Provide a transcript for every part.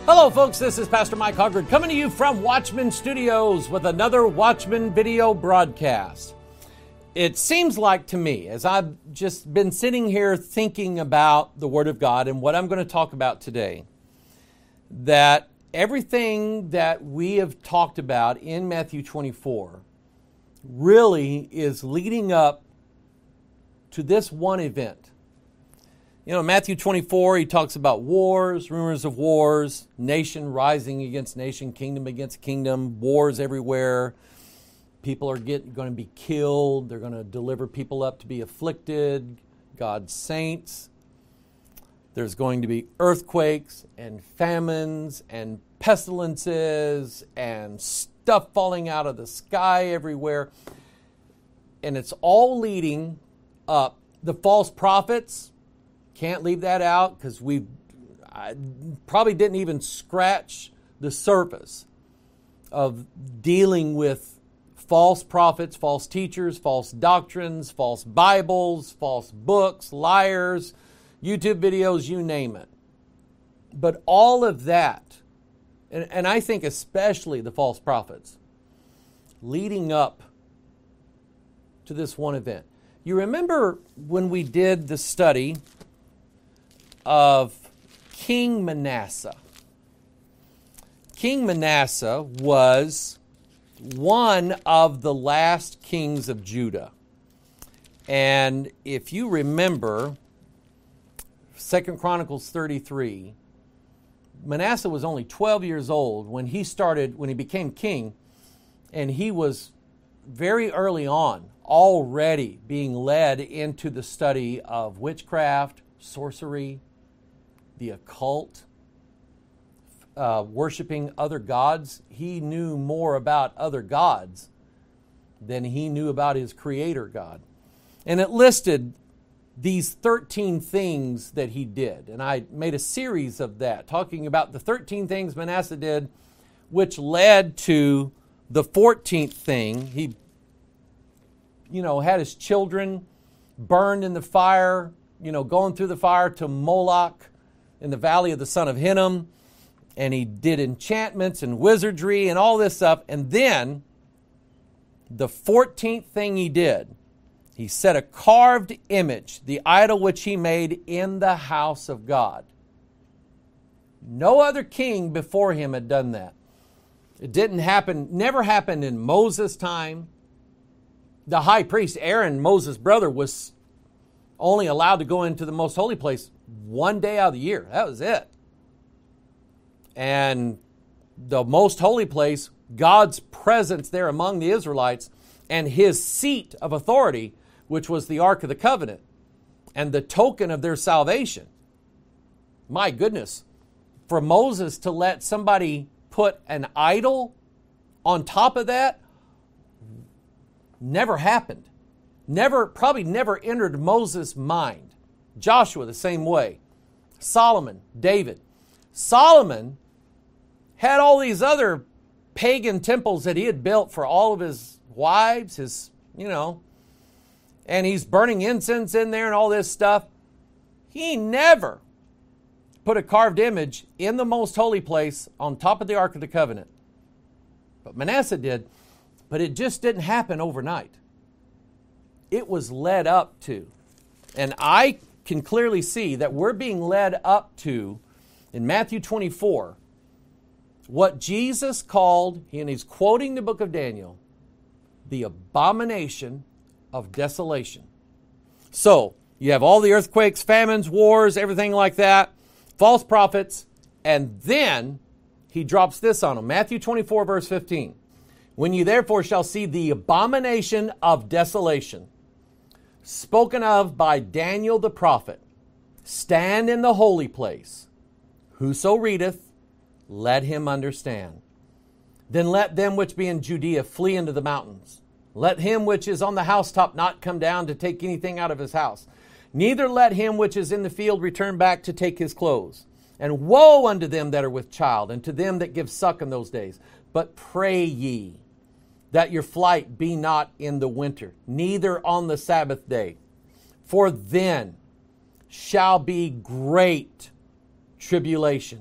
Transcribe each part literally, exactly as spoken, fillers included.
Hello, folks. This is Pastor Mike Hoggard coming to you from Watchman Studios with another Watchman video broadcast. It seems like to me, as I've just been sitting here thinking about the Word of God and what I'm going to talk about today, that everything that we have talked about in Matthew twenty-four really is leading up to this one event. You know, in Matthew twenty-four, he talks about wars, rumors of wars, nation rising against nation, kingdom against kingdom, wars everywhere. People are get, going to be killed. They're going to deliver people up to be afflicted, God's saints. There's going to be earthquakes and famines and pestilences and stuff falling out of the sky everywhere. And it's all leading up. The false prophets, can't leave that out because we probably didn't even scratch the surface of dealing with false prophets, false teachers, false doctrines, false Bibles, false books, liars, YouTube videos, you name it. But all of that, and, and I think especially the false prophets, leading up to this one event. You remember when we did the study of King Manasseh. King Manasseh was one of the last kings of Judah. And if you remember, Second Chronicles thirty-three, Manasseh was only twelve years old when he started, when he became king, and he was very early on already being led into the study of witchcraft, sorcery, the occult, uh, worshiping other gods. He knew more about other gods than he knew about his creator God. And it listed these thirteen things that he did. And I made a series of that, talking about the thirteen things Manasseh did, which led to the fourteenth thing. He, you know, had his children burned in the fire, you know, going through the fire to Moloch in the valley of the son of Hinnom, and he did enchantments and wizardry and all this stuff. And then the fourteenth thing he did, he set a carved image, the idol which he made in the house of God. No other king before him had done that. It didn't happen, never happened in Moses' time. The high priest, Aaron, Moses' brother, was only allowed to go into the most holy place one day out of the year. That was it. And the most holy place, God's presence there among the Israelites, and his seat of authority, which was the Ark of the Covenant, and the token of their salvation. My goodness, for Moses to let somebody put an idol on top of that, never happened. Never, probably never entered Moses' mind. Joshua, the same way. Solomon, David. Solomon had all these other pagan temples that he had built for all of his wives, his, you know, and he's burning incense in there and all this stuff. He never put a carved image in the most holy place on top of the Ark of the Covenant. But Manasseh did, but it just didn't happen overnight. It was led up to. And I can clearly see that we're being led up to, in Matthew twenty-four, what Jesus called, and he's quoting the book of Daniel, the abomination of desolation. So, you have all the earthquakes, famines, wars, everything like that, false prophets, and then he drops this on them. Matthew twenty-four, verse fifteen. When you therefore shall see the abomination of desolation, spoken of by Daniel the prophet, stand in the holy place. Whoso readeth, let him understand. Then let them which be in Judea flee into the mountains. Let him which is on the housetop not come down to take anything out of his house. Neither let him which is in the field return back to take his clothes. And woe unto them that are with child, and to them that give suck in those days. But pray ye that your flight be not in the winter, neither on the Sabbath day. For then shall be great tribulation,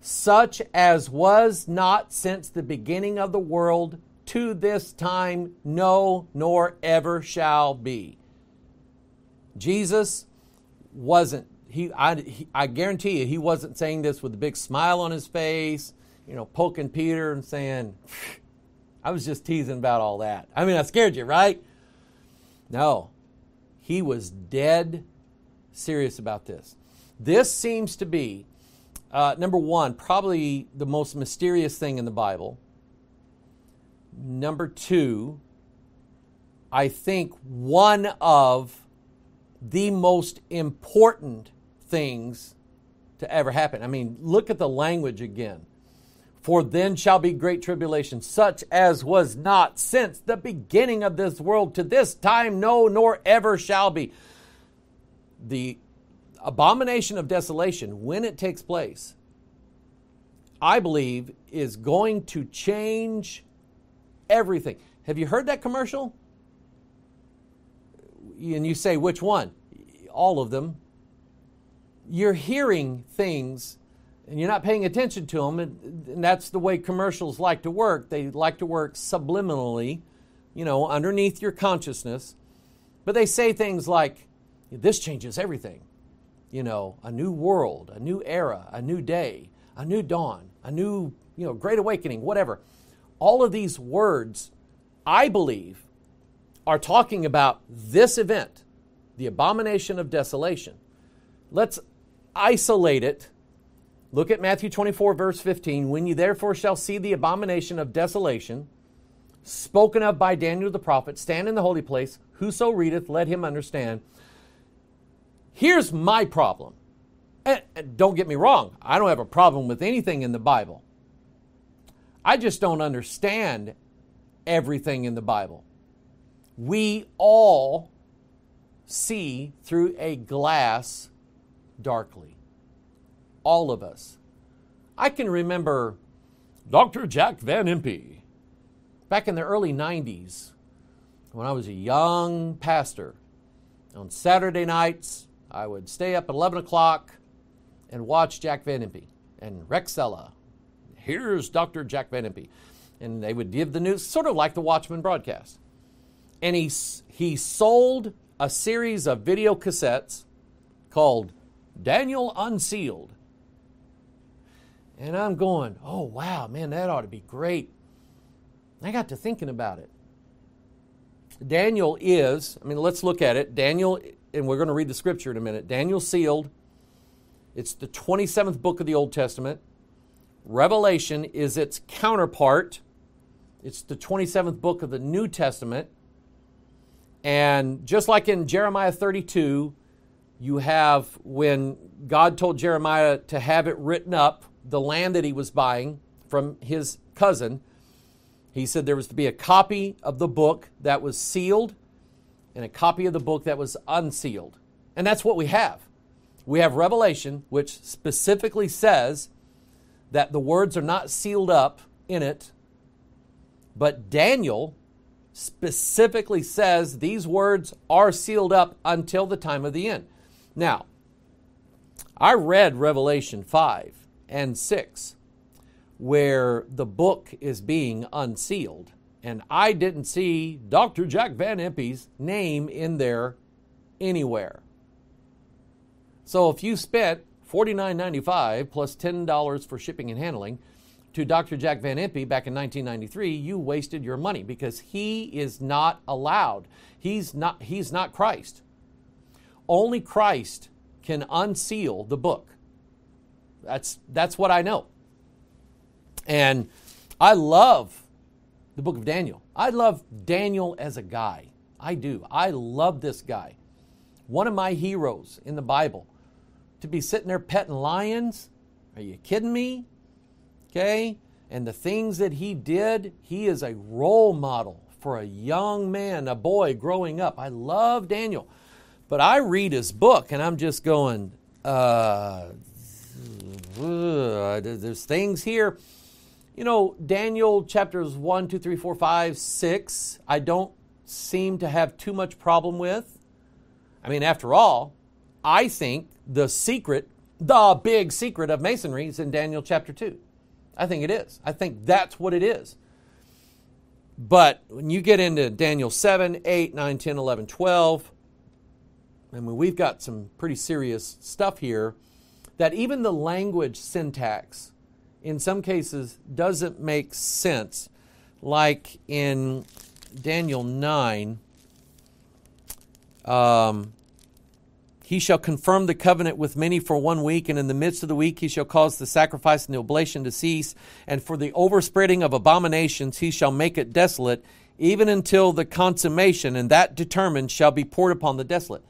such as was not since the beginning of the world to this time, no, nor ever shall be. Jesus wasn't, he I, he, I guarantee you, he wasn't saying this with a big smile on his face, you know, poking Peter and saying, I was just teasing about all that. I mean, I scared you, right? No, he was dead serious about this. This seems to be, uh, number one, probably the most mysterious thing in the Bible. Number two, I think one of the most important things to ever happen. I mean, look at the language again. For then shall be great tribulation, such as was not since the beginning of this world to this time, no, nor ever shall be. The abomination of desolation, when it takes place, I believe is going to change everything. Have you heard that commercial? And you say, which one? All of them. You're hearing things and you're not paying attention to them, and, and that's the way commercials like to work. They like to work subliminally, you know, underneath your consciousness. But they say things like, this changes everything. You know, a new world, a new era, a new day, a new dawn, a new, you know, great awakening, whatever. All of these words, I believe, are talking about this event, the abomination of desolation. Let's isolate it. Look at Matthew twenty-four, verse fifteen. When you therefore shall see the abomination of desolation, spoken of by Daniel the prophet, stand in the holy place. Whoso readeth, let him understand. Here's my problem. And don't get me wrong, I don't have a problem with anything in the Bible. I just don't understand everything in the Bible. We all see through a glass darkly. All of us. I can remember Doctor Jack Van Impe back in the early nineties when I was a young pastor. On Saturday nights, I would stay up at eleven o'clock and watch Jack Van Impe and Rexella. Here's Doctor Jack Van Impe. And they would give the news, sort of like the Watchman broadcast. And he, he sold a series of video cassettes called Daniel Unsealed. And I'm going, oh, wow, man, that ought to be great. I got to thinking about it. Daniel is, I mean, let's look at it. Daniel, and we're going to read the scripture in a minute. Daniel sealed. It's the twenty-seventh book of the Old Testament. Revelation is its counterpart. It's the twenty-seventh book of the New Testament. And just like in Jeremiah thirty-two, you have when God told Jeremiah to have it written up, the land that he was buying from his cousin, he said there was to be a copy of the book that was sealed and a copy of the book that was unsealed. And that's what we have. We have Revelation, which specifically says that the words are not sealed up in it, but Daniel specifically says these words are sealed up until the time of the end. Now, I read Revelation five and six, where the book is being unsealed, and I didn't see Doctor Jack Van Impe's name in there anywhere. So if you spent forty-nine ninety-five plus ten dollars for shipping and handling to Doctor Jack Van Impe back in nineteen ninety-three, you wasted your money because he is not allowed. He's not, he's not Christ. Only Christ can unseal the book. That's, that's what I know. And I love the book of Daniel. I love Daniel as a guy. I do. I love this guy. One of my heroes in the Bible. To be sitting there petting lions? Are you kidding me? Okay? And the things that he did, he is a role model for a young man, a boy growing up. I love Daniel. But I read his book and I'm just going, uh, uh, there's things here. You know, Daniel chapters one, two, three, four, five, six, I don't seem to have too much problem with. I mean, after all, I think the secret the big secret of Masonry is in Daniel chapter two. I think it is. I think that's what it is. But when you get into Daniel seven, eight, nine, ten, eleven, twelve, I mean, we've got some pretty serious stuff here that even the language syntax in some cases doesn't make sense. Like in Daniel nine, um, he shall confirm the covenant with many for one week, and in the midst of the week he shall cause the sacrifice and the oblation to cease, and for the overspreading of abominations he shall make it desolate, even until the consummation, and that determined shall be poured upon the desolate.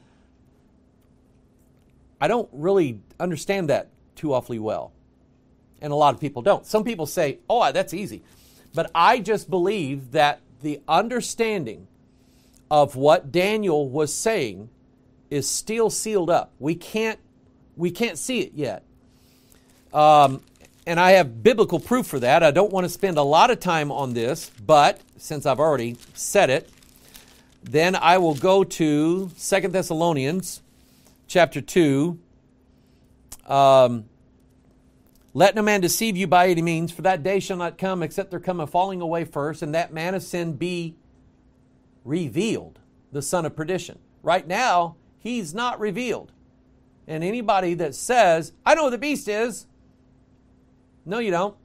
I don't really understand that too awfully well, and a lot of people don't. Some people say, oh, that's easy. But I just believe that the understanding of what Daniel was saying is still sealed up. We can't, we can't see it yet. Um, and I have biblical proof for that. I don't want to spend a lot of time on this, but since I've already said it, then I will go to Second Thessalonians chapter two. Um, Let no man deceive you by any means, for that day shall not come except there come a falling away first, and that man of sin be revealed, the son of perdition. Right now, he's not revealed. And anybody that says, I know who the beast is, no, you don't.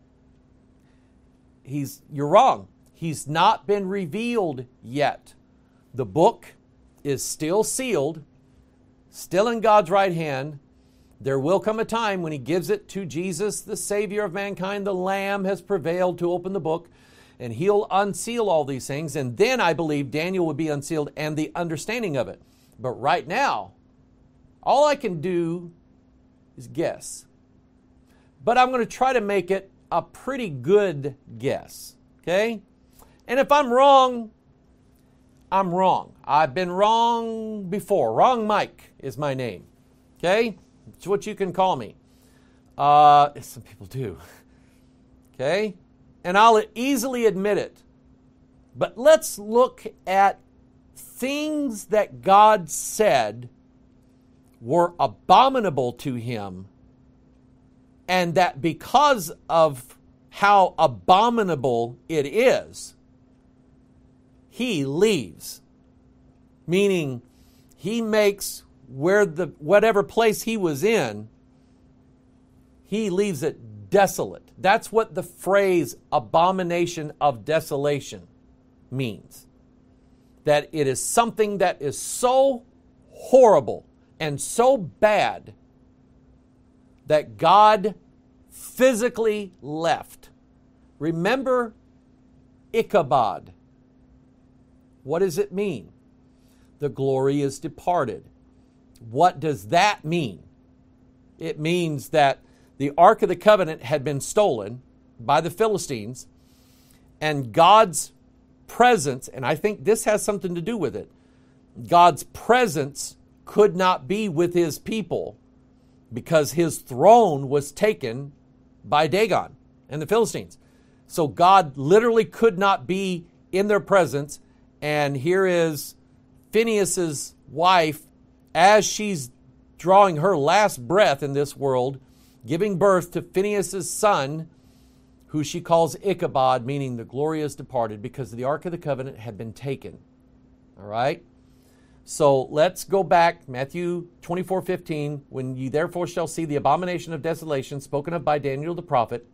He's, you're wrong. He's not been revealed yet. The book is still sealed, still in God's right hand. There will come a time when he gives it to Jesus, the Savior of mankind. The Lamb has prevailed to open the book, and he'll unseal all these things. And then I believe Daniel will be unsealed and the understanding of it. But right now, all I can do is guess. But I'm going to try to make it a pretty good guess. Okay? And if I'm wrong, I'm wrong. I've been wrong before. Wrong Mike is my name. Okay? It's what you can call me. Uh, some people do. Okay? And I'll easily admit it. But let's look at things that God said were abominable to him, and that because of how abominable it is, he leaves. Meaning, he makes where the whatever place he was in, he leaves it desolate. That's what the phrase abomination of desolation means. That it is something that is so horrible and so bad that God physically left. Remember Ichabod. What does it mean? The glory is departed. What does that mean? It means that the Ark of the Covenant had been stolen by the Philistines, and God's presence, and I think this has something to do with it, God's presence could not be with his people because his throne was taken by Dagon and the Philistines. So God literally could not be in their presence, and here is Phinehas's wife, as she's drawing her last breath in this world, giving birth to Phinehas's son, who she calls Ichabod, meaning the glory is departed, because the Ark of the Covenant had been taken. All right? So let's go back, Matthew twenty-four fifteen, when you therefore shall see the abomination of desolation spoken of by Daniel the prophet,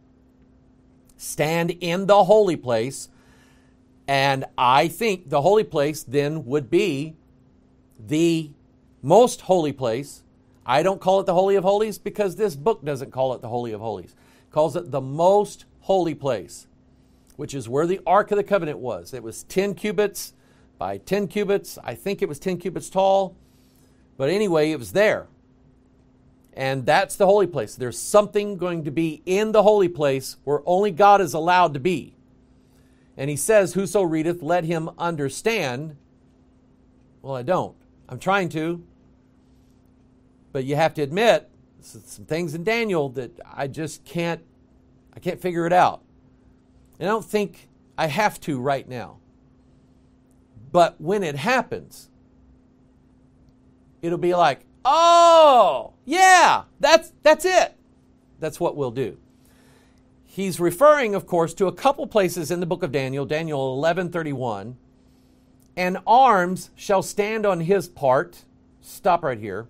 stand in the holy place. And I think the holy place then would be the most holy place. I don't call it the Holy of Holies because this book doesn't call it the Holy of Holies. It calls it the most holy place, which is where the Ark of the Covenant was. It was ten cubits by ten cubits. I think it was ten cubits tall. But anyway, it was there. And that's the holy place. There's something going to be in the holy place where only God is allowed to be. And he says, whoso readeth, let him understand. Well, I don't. I'm trying to. But you have to admit, some things in Daniel that I just can't, I can't figure it out. And I don't think I have to right now. But when it happens, it'll be like, Oh, yeah, that's, that's it. That's what we'll do. He's referring, of course, to a couple places in the book of Daniel, Daniel eleven thirty-one. And arms shall stand on his part. Stop right here.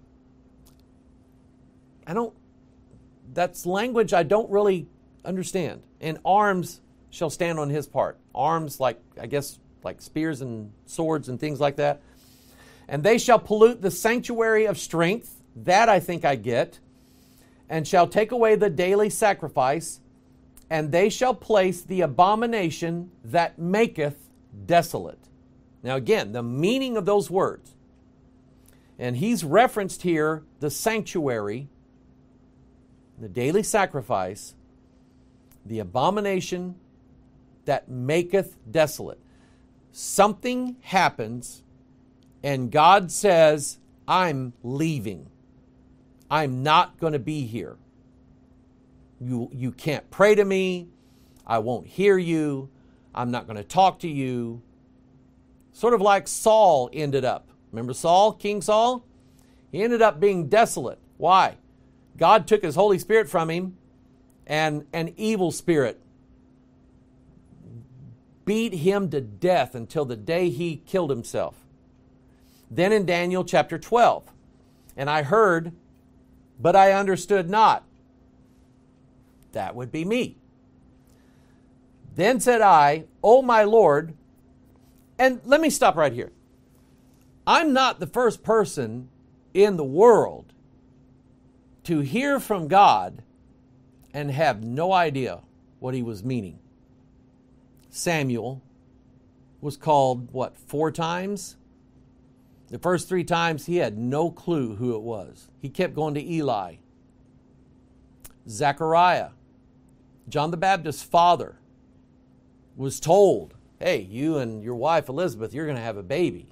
I don't, that's language I don't really understand. And arms shall stand on his part. Arms like, I guess, like spears and swords and things like that. And they shall pollute the sanctuary of strength. That I think I get. And shall take away the daily sacrifice. And they shall place the abomination that maketh desolate. Now again, the meaning of those words. And he's referenced here the sanctuary, the daily sacrifice, the abomination that maketh desolate. Something happens and God says, I'm leaving. I'm not going to be here. You, you can't pray to me. I won't hear you. I'm not going to talk to you. Sort of like Saul ended up. Remember Saul, King Saul? He ended up being desolate. Why? God took his Holy Spirit from him, and an evil spirit beat him to death until the day he killed himself. Then in Daniel chapter twelve, and I heard, but I understood not. That would be me. Then said I, O my Lord, and let me stop right here. I'm not the first person in the world to hear from God and have no idea what he was meaning. Samuel was called, what, four times? The first three times he had no clue who it was. He kept going to Eli. Zechariah, John the Baptist's father, was told, hey, you and your wife Elizabeth, you're going to have a baby.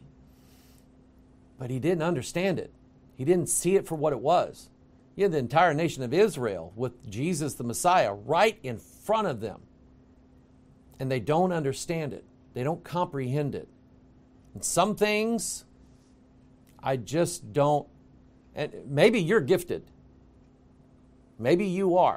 But he didn't understand it. He didn't see it for what it was. You had the entire nation of Israel with Jesus the Messiah right in front of them. And they don't understand it. They don't comprehend it. And some things, I just don't. And maybe you're gifted. Maybe you are.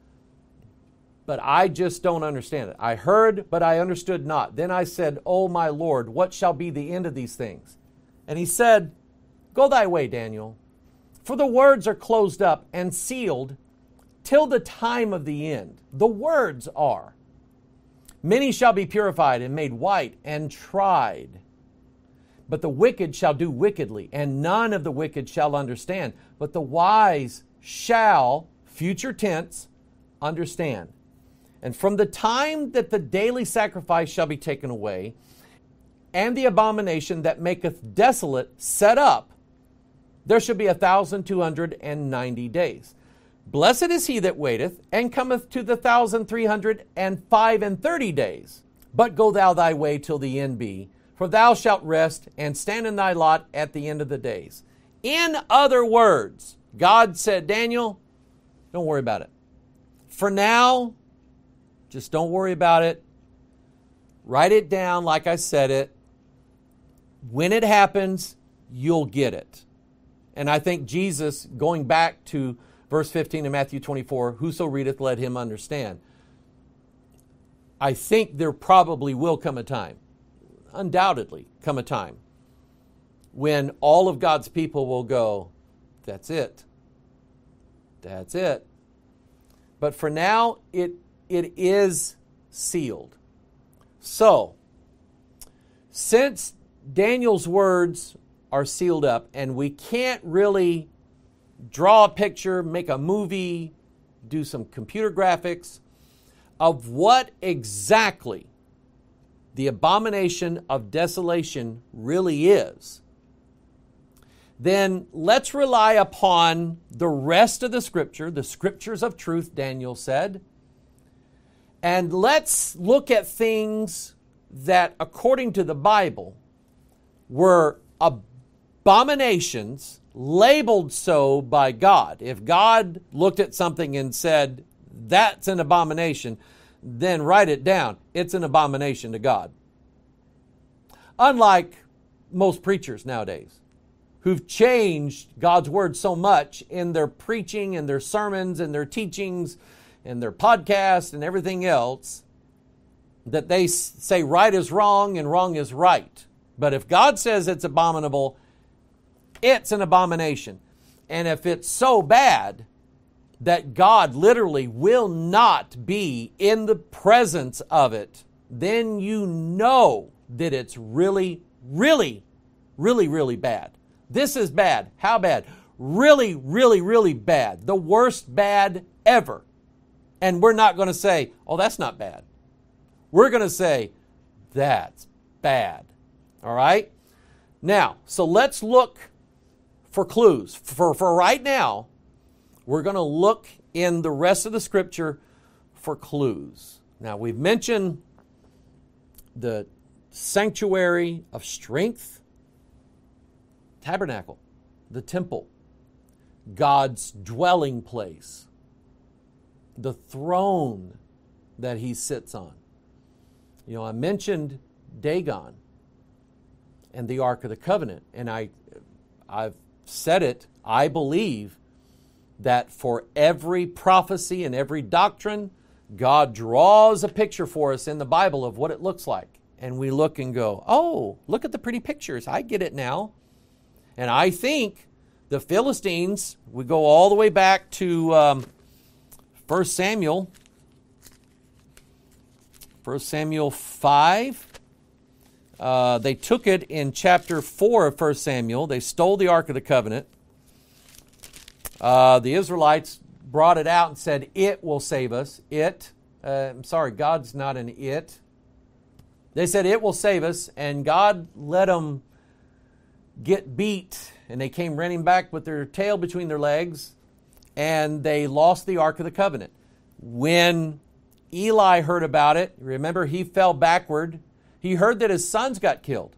But I just don't understand it. I heard, but I understood not. Then I said, O my Lord, what shall be the end of these things? And he said, Go thy way, Daniel, for the words are closed up and sealed till the time of the end. The words are. Many shall be purified and made white and tried. But the wicked shall do wickedly, and none of the wicked shall understand. But the wise shall, future tense, understand. And from the time that the daily sacrifice shall be taken away, and the abomination that maketh desolate set up, there shall be a thousand two hundred and ninety days. Blessed is he that waiteth, and cometh to the thousand three hundred and five and thirty days. But go thou thy way till the end be, for thou shalt rest and stand in thy lot at the end of the days. In other words, God said, Daniel, don't worry about it. For now, just don't worry about it. Write it down like I said it. When it happens, you'll get it. And I think Jesus, going back to verse fifteen in Matthew twenty-four, whoso readeth, let him understand. I think there probably will come a time, undoubtedly come a time, when all of God's people will go, that's it. That's it. But for now, it it is sealed. So, since Daniel's words are sealed up, and we can't really draw a picture, make a movie, do some computer graphics of what exactly the abomination of desolation really is, then let's rely upon the rest of the Scripture, the Scriptures of truth, Daniel said, and let's look at things that, according to the Bible, were abominations labeled so by God. If God looked at something and said, that's an abomination, then write it down. It's an abomination to God. Unlike most preachers nowadays, who've changed God's Word so much in their preaching and their sermons and their teachings and their podcasts and everything else, that they say right is wrong and wrong is right. But if God says it's abominable, it's an abomination. And if it's so bad that God literally will not be in the presence of it, then you know that it's really, really, really, really bad. This is bad. How bad? Really, really, really bad. The worst bad ever. And we're not going to say, oh, that's not bad. We're going to say, that's bad. All right? Now, so let's look for clues. For, for right now, we're going to look in the rest of the Scripture for clues. Now, we've mentioned the sanctuary of strength, tabernacle, the temple, God's dwelling place, the throne that He sits on. You know, I mentioned Dagon and the Ark of the Covenant, and I, I've said it, I believe that for every prophecy and every doctrine, God draws a picture for us in the Bible of what it looks like. And we look and go, oh, look at the pretty pictures. I get it now. And I think the Philistines, we go all the way back to um, First Samuel, First Samuel five. Uh, they took it in chapter four of First Samuel. They stole the Ark of the Covenant. Uh, the Israelites brought it out and said, it will save us. It. Uh, I'm sorry, God's not an it. They said, it will save us. And God let them get beat. And they came running back with their tail between their legs. And they lost the Ark of the Covenant. When Eli heard about it, remember, he fell backward. He heard that his sons got killed.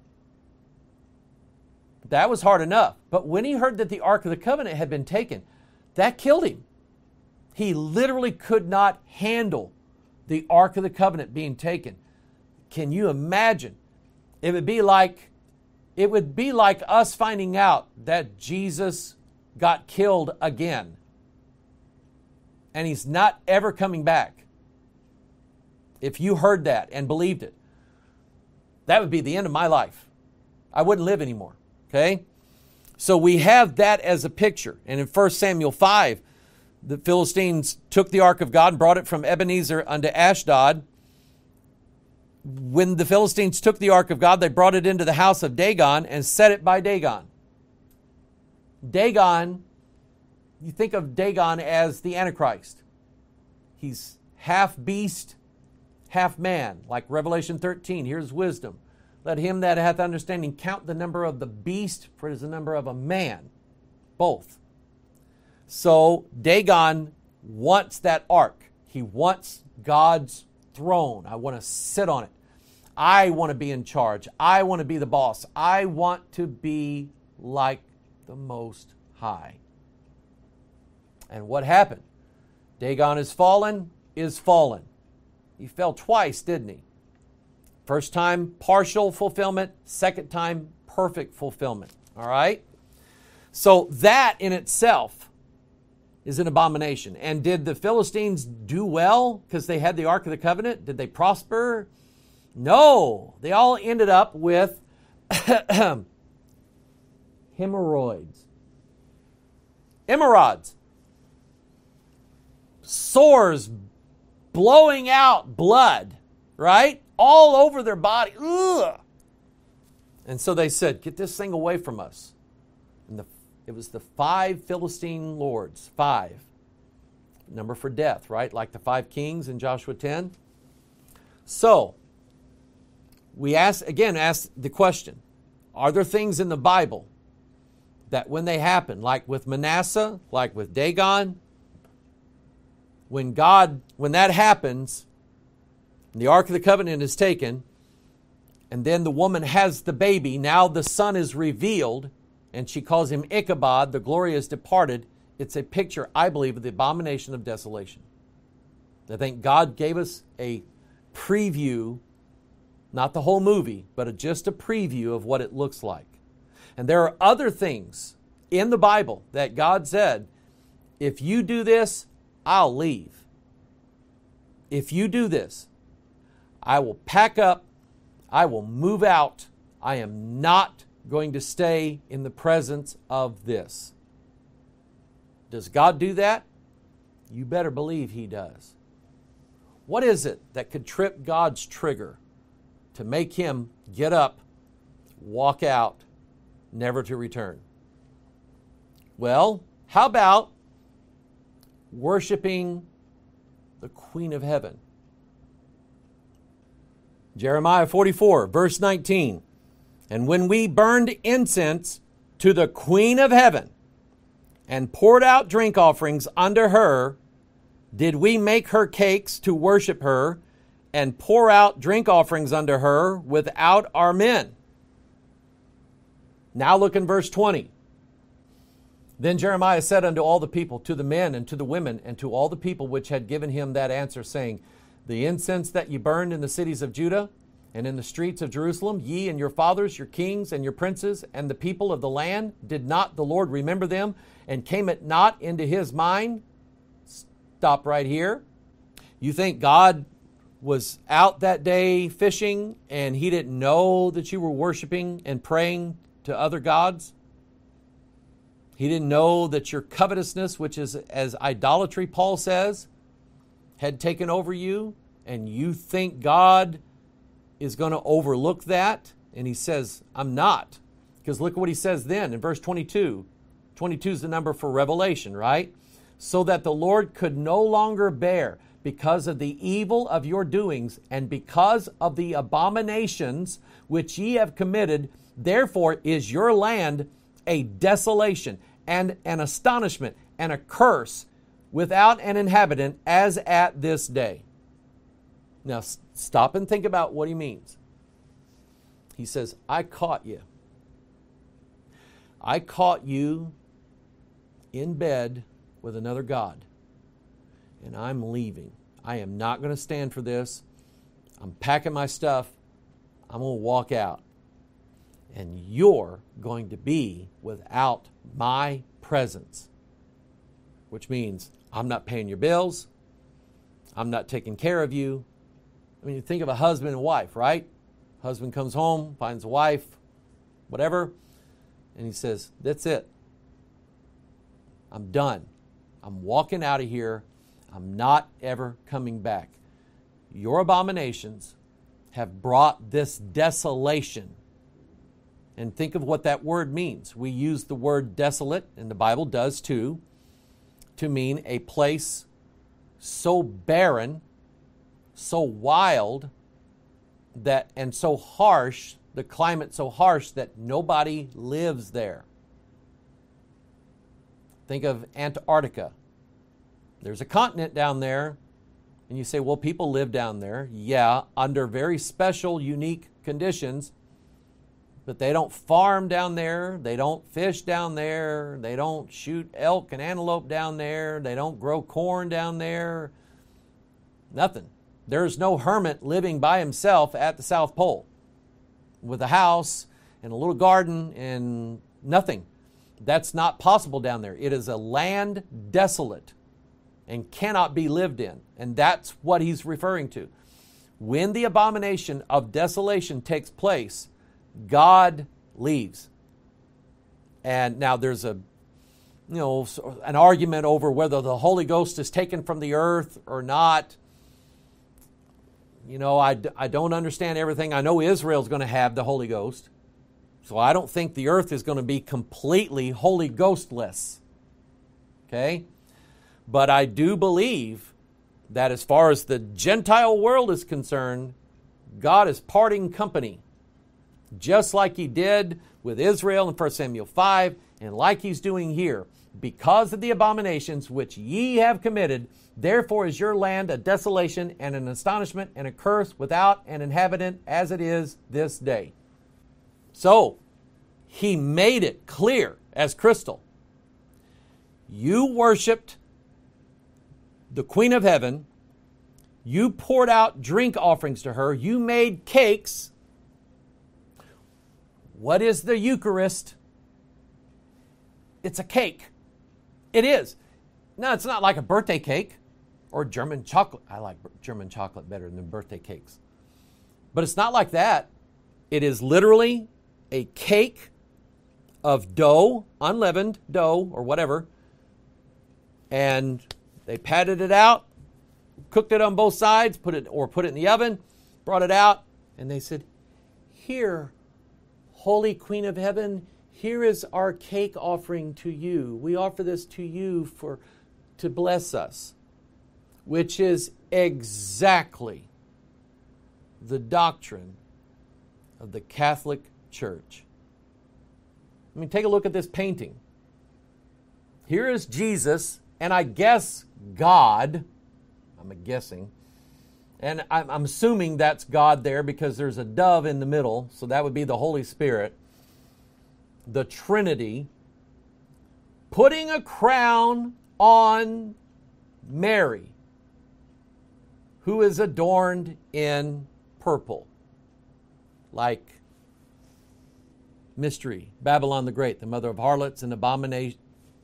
That was hard enough. But when he heard that the Ark of the Covenant had been taken, that killed him. He literally could not handle the Ark of the Covenant being taken. Can you imagine? It would be like, it would be like us finding out that Jesus got killed again. And He's not ever coming back. If you heard that and believed it, that would be the end of my life. I wouldn't live anymore. Okay? So we have that as a picture. And in First Samuel five, the Philistines took the ark of God and brought it from Ebenezer unto Ashdod. When the Philistines took the ark of God, they brought it into the house of Dagon and set it by Dagon. Dagon, you think of Dagon as the Antichrist. He's half beast, half man, like Revelation thirteen. Here's wisdom. Let him that hath understanding count the number of the beast, for it is the number of a man. Both. So Dagon wants that ark. He wants God's throne. I want to sit on it. I want to be in charge. I want to be the boss. I want to be like the Most High. And what happened? Dagon is fallen, is fallen. He fell twice, didn't he? First time, partial fulfillment. Second time, perfect fulfillment. All right? So that in itself is an abomination. And did the Philistines do well because they had the Ark of the Covenant? Did they prosper? No. They all ended up with hemorrhoids. Hemorrhoids. Sores blowing out blood, right? All over their body. Ugh. And so they said, get this thing away from us. And the, it was the five Philistine lords. Five. Number for death, right? Like the five kings in Joshua ten. So, we ask, again, ask the question, are there things in the Bible that when they happen, like with Manasseh, like with Dagon, when God, when that happens, the Ark of the Covenant is taken, and then the woman has the baby. Now the son is revealed, and she calls him Ichabod, the glory is departed. It's a picture, I believe, of the abomination of desolation. I think God gave us a preview, not the whole movie, but a, just a preview of what it looks like. And there are other things in the Bible that God said, if you do this, I'll leave. If you do this, I will pack up, I will move out. I am not going to stay in the presence of this. Does God do that? You better believe He does. What is it that could trip God's trigger to make Him get up, walk out, never to return? Well, how about worshiping the Queen of Heaven? Jeremiah forty-four, verse nineteen. And when we burned incense to the Queen of Heaven and poured out drink offerings unto her, did we make her cakes to worship her and pour out drink offerings unto her without our men? Now look in verse twenty. Then Jeremiah said unto all the people, to the men and to the women, and to all the people which had given him that answer, saying, the incense that ye burned in the cities of Judah and in the streets of Jerusalem, ye and your fathers, your kings and your princes, and the people of the land, did not the Lord remember them, and came it not into His mind? Stop right here. You think God was out that day fishing and He didn't know that you were worshiping and praying to other gods? He didn't know that your covetousness, which is as idolatry, Paul says, had taken over you, and you think God is going to overlook that? And He says, I'm not. Because look at what He says then in verse twenty-two. twenty-two is the number for revelation, right? So that the Lord could no longer bear because of the evil of your doings and because of the abominations which ye have committed, therefore is your land a desolation and an astonishment and a curse without an inhabitant as at this day. Now stop and think about what he means. He says, I caught you. I caught you in bed with another god, and I'm leaving. I am not going to stand for this. I'm packing my stuff. I'm going to walk out. And you're going to be without my presence, which means I'm not paying your bills. I'm not taking care of you. I mean, you think of a husband and wife, right? Husband comes home, finds a wife, whatever, and he says, that's it. I'm done. I'm walking out of here. I'm not ever coming back. Your abominations have brought this desolation. And think of what that word means. We use the word desolate, and the Bible does too, to mean a place so barren, so wild, that and so harsh, the climate so harsh that nobody lives there. Think of Antarctica. There's a continent down there, and you say, well, people live down there. Yeah, under very special, unique conditions, but they don't farm down there. They don't fish down there. They don't shoot elk and antelope down there. They don't grow corn down there. Nothing. There's no hermit living by himself at the South Pole with a house and a little garden and nothing. That's not possible down there. It is a land desolate and cannot be lived in. And that's what he's referring to. When the abomination of desolation takes place, God leaves. And now there's a, you know, an argument over whether the Holy Ghost is taken from the earth or not. You know, I, I don't understand everything. I know Israel's going to have the Holy Ghost. So I don't think the earth is going to be completely Holy Ghostless. Okay? But I do believe that as far as the Gentile world is concerned, God is parting company. Just like He did with Israel in First Samuel five, and like He's doing here. Because of the abominations which ye have committed, therefore is your land a desolation and an astonishment and a curse without an inhabitant as it is this day. So, He made it clear as crystal. You worshiped the Queen of Heaven. You poured out drink offerings to her. You made cakes. What is the Eucharist? it's a cake. It is. No, it's not like a birthday cake or German chocolate. I like German chocolate better than birthday cakes. But it's not like that. It is literally a cake of dough, unleavened dough or whatever. And they patted it out, cooked it on both sides, put it or put it in the oven, brought it out, and they said, "Here, Holy Queen of Heaven, here is our cake offering to you. We offer this to you for to bless us," which is exactly the doctrine of the Catholic Church. I mean, take a look at this painting. Here is Jesus, and I guess God, I'm guessing, and I'm, I'm assuming that's God there because there's a dove in the middle, so that would be the Holy Spirit, the Trinity, putting a crown on Mary, who is adorned in purple, like mystery, Babylon the Great, the mother of harlots and abominations.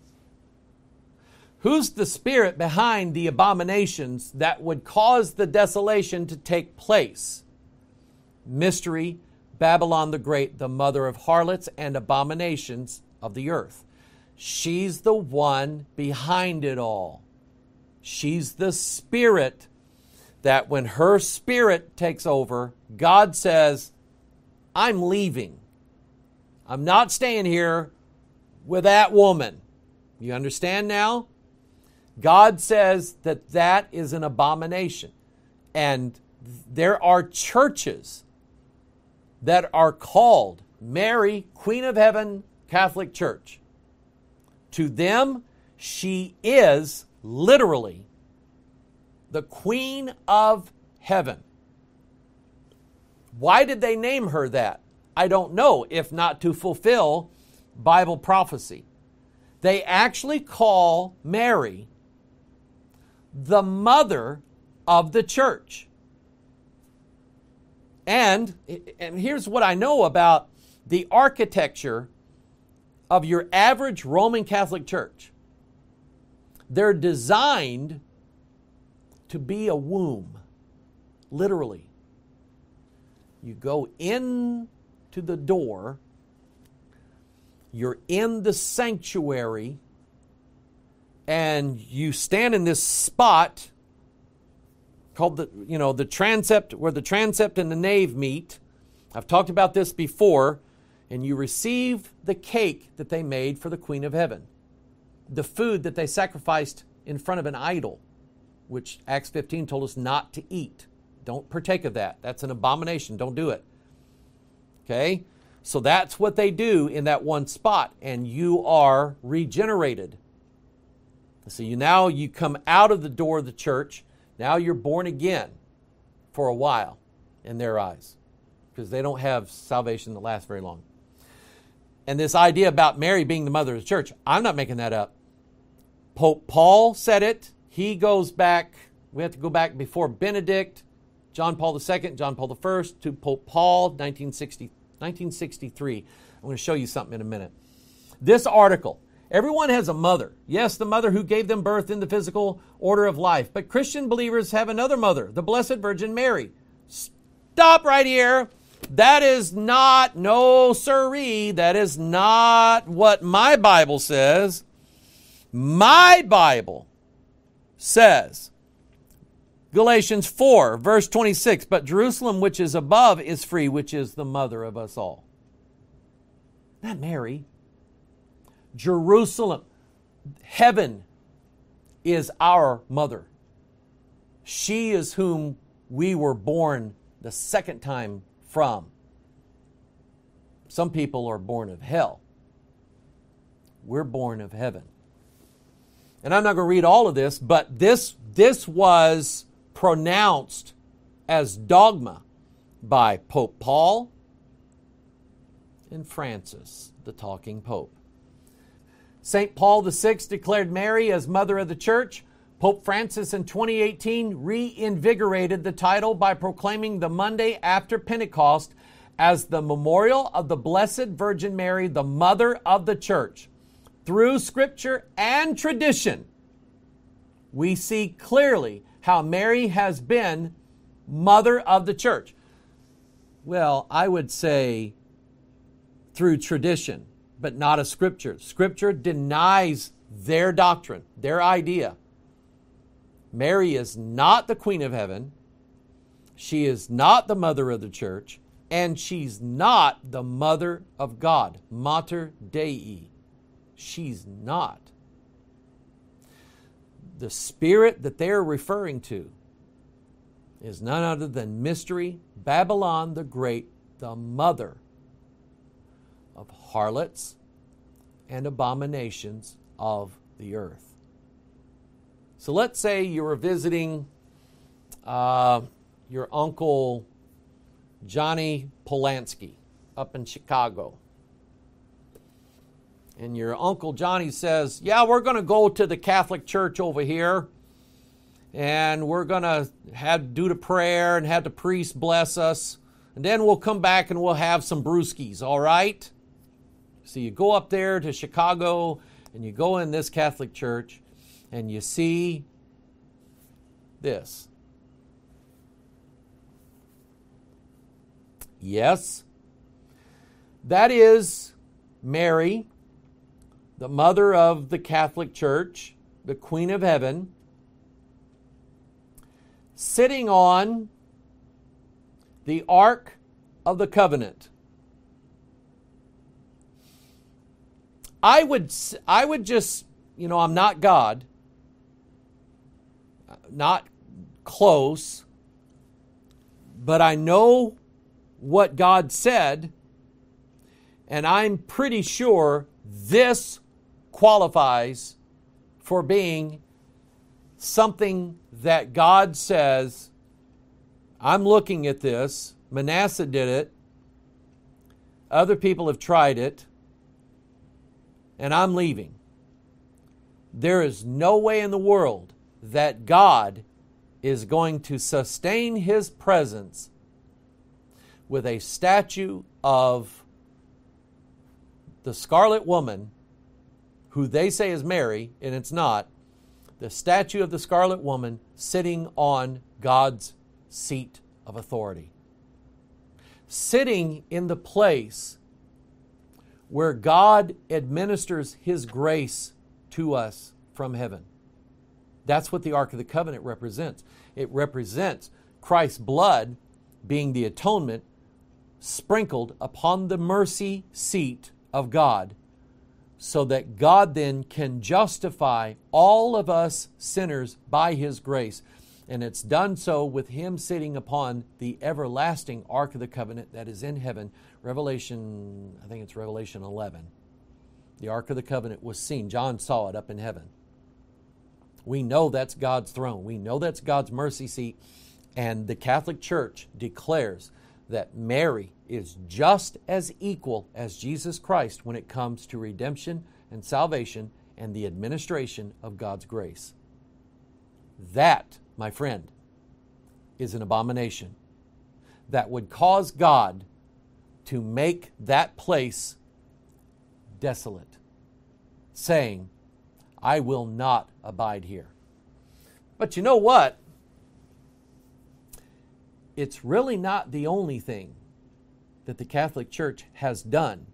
Who's the spirit behind the abominations that would cause the desolation to take place? Mystery, Babylon the Great, the mother of harlots and abominations of the earth. She's the one behind it all. She's the spirit that when her spirit takes over, God says, "I'm leaving. I'm not staying here with that woman." You understand now? God says that that is an abomination. And there are churches that are called Mary, Queen of Heaven, Catholic Church. To them, she is literally the Queen of Heaven. Why did they name her that? I don't know, if not to fulfill Bible prophecy. They actually call Mary the mother of the church. And, and here's what I know about the architecture of your average Roman Catholic church. They're designed to be a womb, literally. You go in to the door, you're in the sanctuary, and you stand in this spot called the, you know, the transept, where the transept and the nave meet. I've talked about this before. And you receive the cake that they made for the Queen of Heaven, the food that they sacrificed in front of an idol, which Acts fifteen told us not to eat. Don't partake of that. That's an abomination. Don't do it. Okay? So that's what they do in that one spot, and you are regenerated. So you now you come out of the door of the church. Now you're born again for a while in their eyes, because they don't have salvation that lasts very long. And this idea about Mary being the mother of the church, I'm not making that up. Pope Paul said it. He goes back, we have to go back before Benedict, John Paul the Second, John Paul the First, to Pope Paul, nineteen sixty, nineteen sixty-three. I'm going to show you something in a minute. This article, everyone has a mother. Yes, the mother who gave them birth in the physical order of life. But Christian believers have another mother, the Blessed Virgin Mary. Stop right here. That is not, no siree, that is not what my Bible says. My Bible says, Galatians four, verse twenty-six, "But Jerusalem which is above is free, which is the mother of us all." Not Mary. Jerusalem, heaven, is our mother. She is whom we were born the second time from. Some people are born of hell. We're born of heaven. And I'm not going to read all of this, but this, this was pronounced as dogma by Pope Paul and Francis, the talking Pope. Saint Paul the Sixth declared Mary as Mother of the Church. Pope Francis in twenty eighteen reinvigorated the title by proclaiming the Monday after Pentecost as the memorial of the Blessed Virgin Mary, the Mother of the Church. through Scripture and tradition, we see clearly how Mary has been mother of the church. Well, I would say through tradition, but not a Scripture. Scripture denies their doctrine, their idea. Mary is not the Queen of Heaven. She is not the mother of the church. And she's not the mother of God. Mater Dei. She's not. The spirit that they're referring to is none other than Mystery Babylon the Great, the mother of harlots and abominations of the earth. So let's say you were visiting uh, your uncle Johnny Polanski up in Chicago. And your Uncle Johnny says, yeah, we're going to go to the Catholic Church over here, and we're going to have do the prayer and have the priest bless us, and then we'll come back and we'll have some brewskis, all right? So you go up there to Chicago, and you go in this Catholic church, and you see this. Yes, that is Mary, the mother of the Catholic Church, the Queen of Heaven, sitting on the Ark of the Covenant. I would, I would just, you know, I'm not God, not close, but I know what God said, and I'm pretty sure this qualifies for being something that God says, I'm looking at this, Manasseh did it, other people have tried it, and I'm leaving. There is no way in the world that God is going to sustain His presence with a statue of the Scarlet Woman, who they say is Mary, and it's not, the statue of the Scarlet Woman sitting on God's seat of authority. Sitting in the place where God administers His grace to us from heaven. That's what the Ark of the Covenant represents. It represents Christ's blood being the atonement sprinkled upon the mercy seat of God, so that God then can justify all of us sinners by His grace. And it's done so with Him sitting upon the everlasting Ark of the Covenant that is in heaven. Revelation, I think it's Revelation eleven. The Ark of the Covenant was seen. John saw it up in heaven. We know that's God's throne. We know that's God's mercy seat. And the Catholic Church declares that Mary is just as equal as Jesus Christ when it comes to redemption and salvation and the administration of God's grace. That, my friend, is an abomination that would cause God to make that place desolate, saying, I will not abide here. But you know what? It's really not the only thing that the Catholic Church has done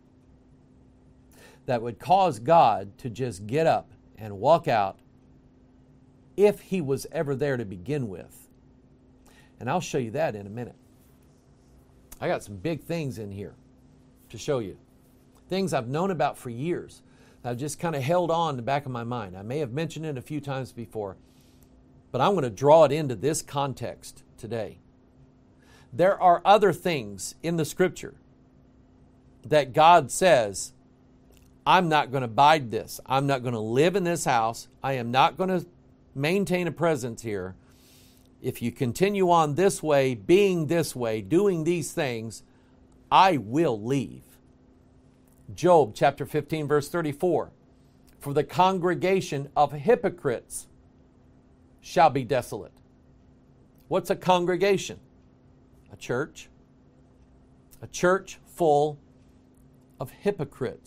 that would cause God to just get up and walk out if He was ever there to begin with. And I'll show you that in a minute. I got some big things in here to show you. Things I've known about for years. I've just kind of held on in the back of my mind. I may have mentioned it a few times before, but I'm going to draw it into this context today. There are other things in the Scripture that God says, I'm not going to abide this. I'm not going to live in this house. I am not going to maintain a presence here. If you continue on this way, being this way, doing these things, I will leave. Job chapter fifteen, verse thirty-four. For the congregation of hypocrites shall be desolate. What's a congregation? A church. A church full of hypocrites.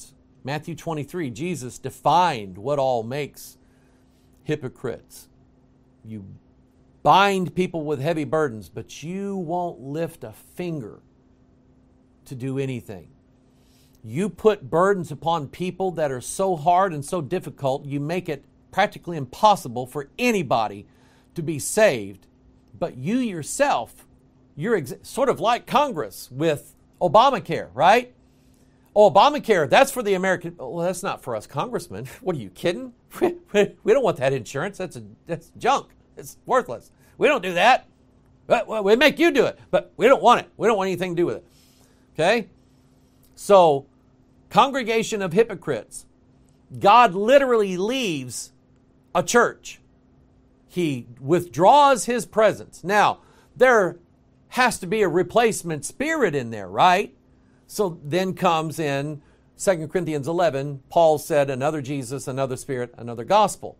Matthew twenty-three, Jesus defined what all makes hypocrites. You bind people with heavy burdens, but you won't lift a finger to do anything. You put burdens upon people that are so hard and so difficult, you make it practically impossible for anybody to be saved. But you yourself, you're ex- sort of like Congress with Obamacare, right? Oh, Obamacare, that's for the American. Well, that's not for us congressmen. What are you kidding? We don't want that insurance. That's a, that's junk. It's worthless. We don't do that. Well, we make you do it, but we don't want it. We don't want anything to do with it. Okay? So, congregation of hypocrites. God literally leaves a church. He withdraws his presence. Now, there has to be a replacement spirit in there, right? So then comes in Second Corinthians eleven, Paul said, another Jesus, another Spirit, another gospel.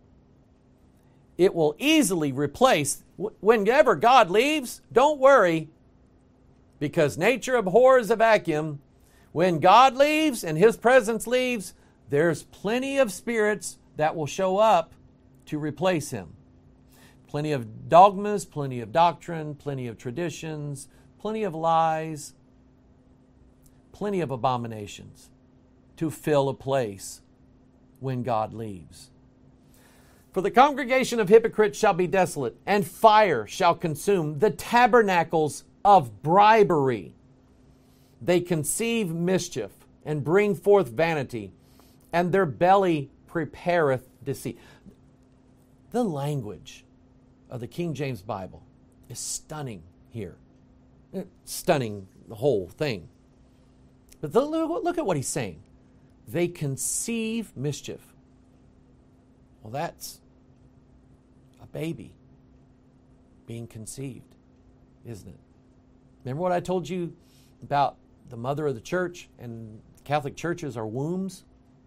It will easily replace, whenever God leaves, don't worry, because nature abhors a vacuum. When God leaves and his presence leaves, there's plenty of spirits that will show up to replace him. Plenty of dogmas, plenty of doctrine, plenty of traditions, plenty of lies, plenty of abominations to fill a place when God leaves. For the congregation of hypocrites shall be desolate, and fire shall consume the tabernacles of bribery. They conceive mischief and bring forth vanity, and their belly prepareth deceit. The language of the King James Bible is stunning here. It's stunning, the whole thing. But look at what he's saying. They conceive mischief. Well, that's a baby being conceived, isn't it? Remember what I told you about the mother of the church, and Catholic churches are wombs?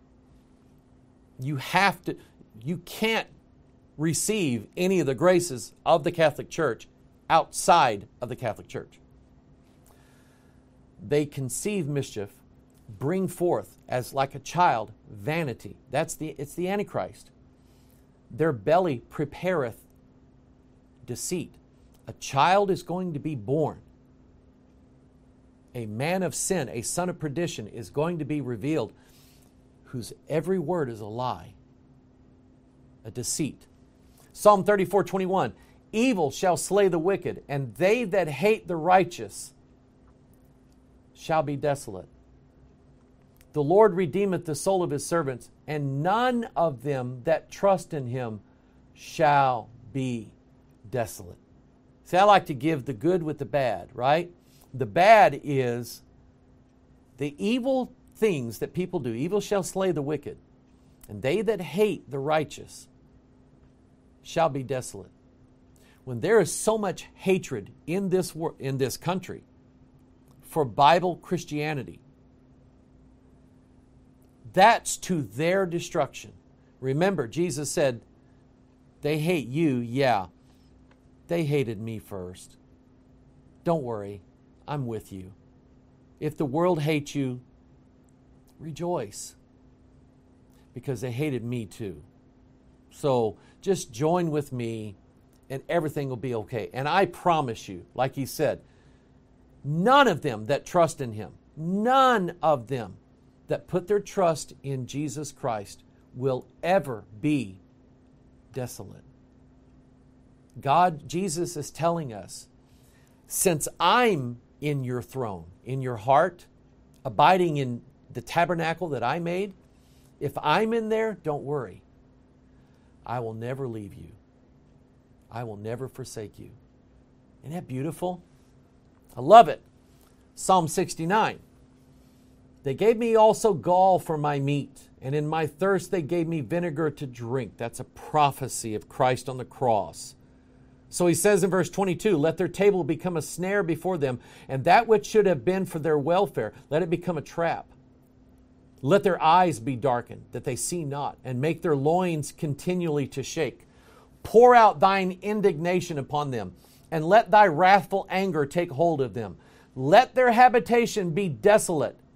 You have to, you can't receive any of the graces of the Catholic Church outside of the Catholic Church. They conceive mischief, bring forth, as like a child, vanity. That's the, it's the Antichrist. Their belly prepareth deceit. A child is going to be born. A man of sin, a son of perdition, is going to be revealed, whose every word is a lie, a deceit. Psalm thirty-four twenty-one, evil shall slay the wicked, and they that hate the righteous shall be desolate. The Lord redeemeth the soul of his servants, and none of them that trust in him shall be desolate. See, I like to give the good with the bad, right? The bad is the evil things that people do. Evil shall slay the wicked, and they that hate the righteous shall be desolate. When there is so much hatred in this wor- in this country for Bible Christianity, that's to their destruction. Remember, Jesus said, they hate you, yeah. They hated me first. Don't worry, I'm with you. If the world hates you, rejoice, because they hated me too. So just join with me and everything will be okay. And I promise you, like he said, none of them that trust in him, none of them that put their trust in Jesus Christ will ever be desolate. God, Jesus is telling us, since I'm in your throne, in your heart, abiding in the tabernacle that I made, if I'm in there, don't worry. I will never leave you. I will never forsake you. Isn't that beautiful? I love it. Psalm sixty-nine. They gave me also gall for my meat, and in my thirst they gave me vinegar to drink. That's a prophecy of Christ on the cross. So he says in verse twenty-two, let their table become a snare before them, and that which should have been for their welfare, let it become a trap. Let their eyes be darkened, that they see not, and make their loins continually to shake. Pour out thine indignation upon them, and let thy wrathful anger take hold of them. Let their habitation be desolate,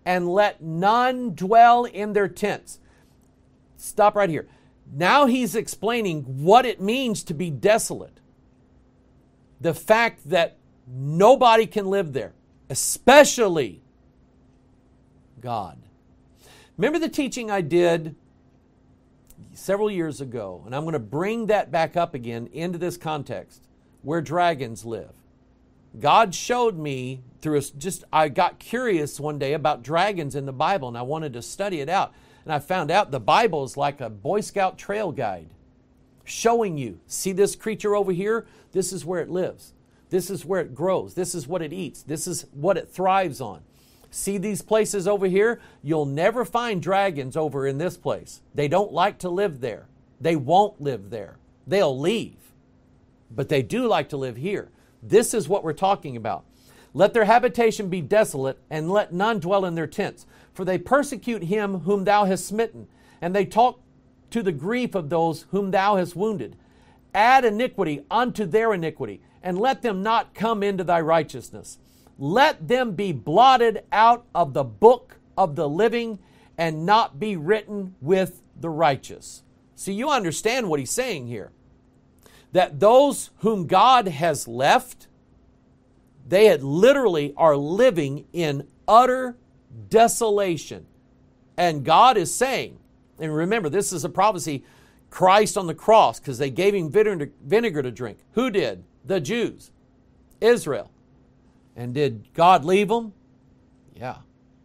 and let none dwell in their tents. Stop right here. Now he's explaining what it means to be desolate. The fact that nobody can live there, especially God. Remember the teaching I did several years ago, and I'm going to bring that back up again into this context, where dragons live. God showed me through a, just, I got curious one day about dragons in the Bible, and I wanted to study it out. And I found out the Bible is like a Boy Scout trail guide, showing you, see this creature over here? This is where it lives. This is where it grows. This is what it eats. This is what it thrives on. See these places over here? You'll never find dragons over in this place. They don't like to live there. They won't live there. They'll leave. But they do like to live here. This is what we're talking about. Let their habitation be desolate, and let none dwell in their tents. For they persecute him whom thou hast smitten, and they talk to the grief of those whom thou hast wounded. Add iniquity unto their iniquity, and let them not come into thy righteousness. Let them be blotted out of the book of the living, and not be written with the righteous. So you understand what he's saying here. That those whom God has left, they had literally are living in utter desolation. And God is saying, and remember, this is a prophecy, Christ on the cross, because they gave him vinegar to drink. Who did? The Jews. Israel. And did God leave them? Yeah.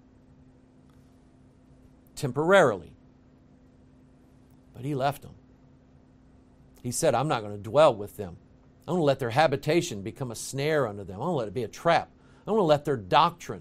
Temporarily. But he left them. He said, I'm not going to dwell with them. I'm going to let their habitation become a snare unto them. I'm going to let it be a trap. I'm going to let their doctrine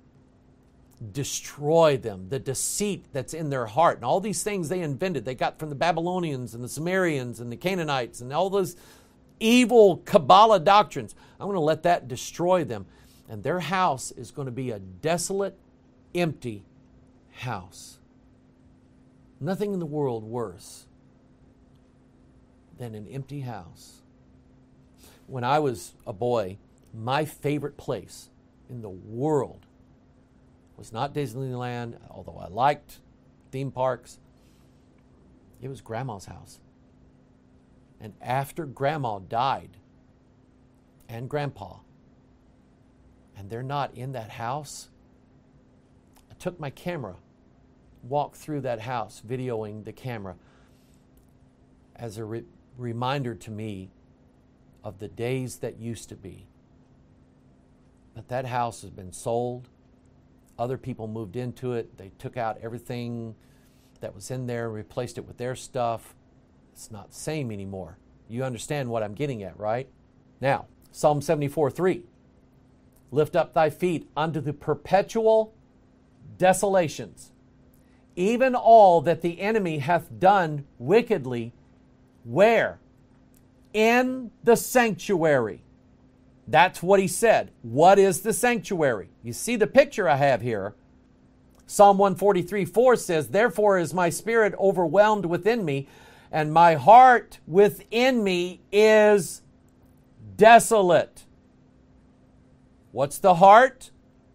destroy them. The deceit that's in their heart. And all these things they invented, they got from the Babylonians and the Sumerians and the Canaanites and all those evil Kabbalah doctrines. I'm going to let that destroy them. And their house is going to be a desolate, empty house. Nothing in the world worse than an empty house. When I was a boy, my favorite place in the world was not Disneyland, although I liked theme parks. It was Grandma's house. And after Grandma died, and Grandpa, and they're not in that house, I took my camera, walked through that house, videoing the camera as a re- reminder to me of the days that used to be. But that house has been sold. Other people moved into it. They took out everything that was in there and replaced it with their stuff. It's not the same anymore. You understand what I'm getting at, right? Now, Psalm seventy-four three. Lift up thy feet unto the perpetual desolations, even all that the enemy hath done wickedly. Where? In the sanctuary. That's what he said. What is the sanctuary? You see the picture I have here. Psalm one forty-three four says, therefore is my spirit overwhelmed within me, and my heart within me is desolate. What's the heart?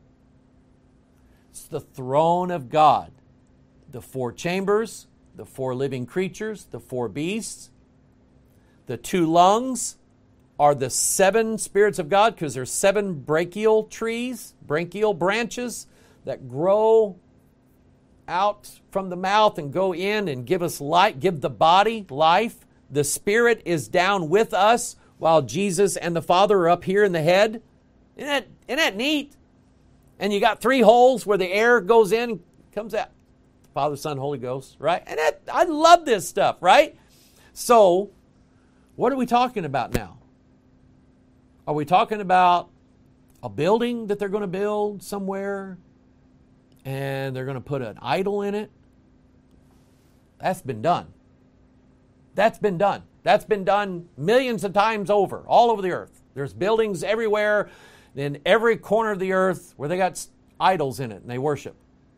It's the throne of God. The four chambers, the four living creatures, the four beasts. The two lungs are the seven spirits of God, because there's seven brachial trees, brachial branches that grow out from the mouth and go in and give us light, give the body life. The spirit is down with us while Jesus and the Father are up here in the head. Isn't that, isn't that neat? And you got three holes where the air goes in and comes out. Father, Son, Holy Ghost, right? And that, I love this stuff, right? So, what are we talking about now? Are we talking about a building that they're going to build somewhere and they're going to put an idol in it? That's been done. That's been done. That's been done millions of times over, all over the earth. There's buildings everywhere in every corner of the earth where they got idols in it and they worship.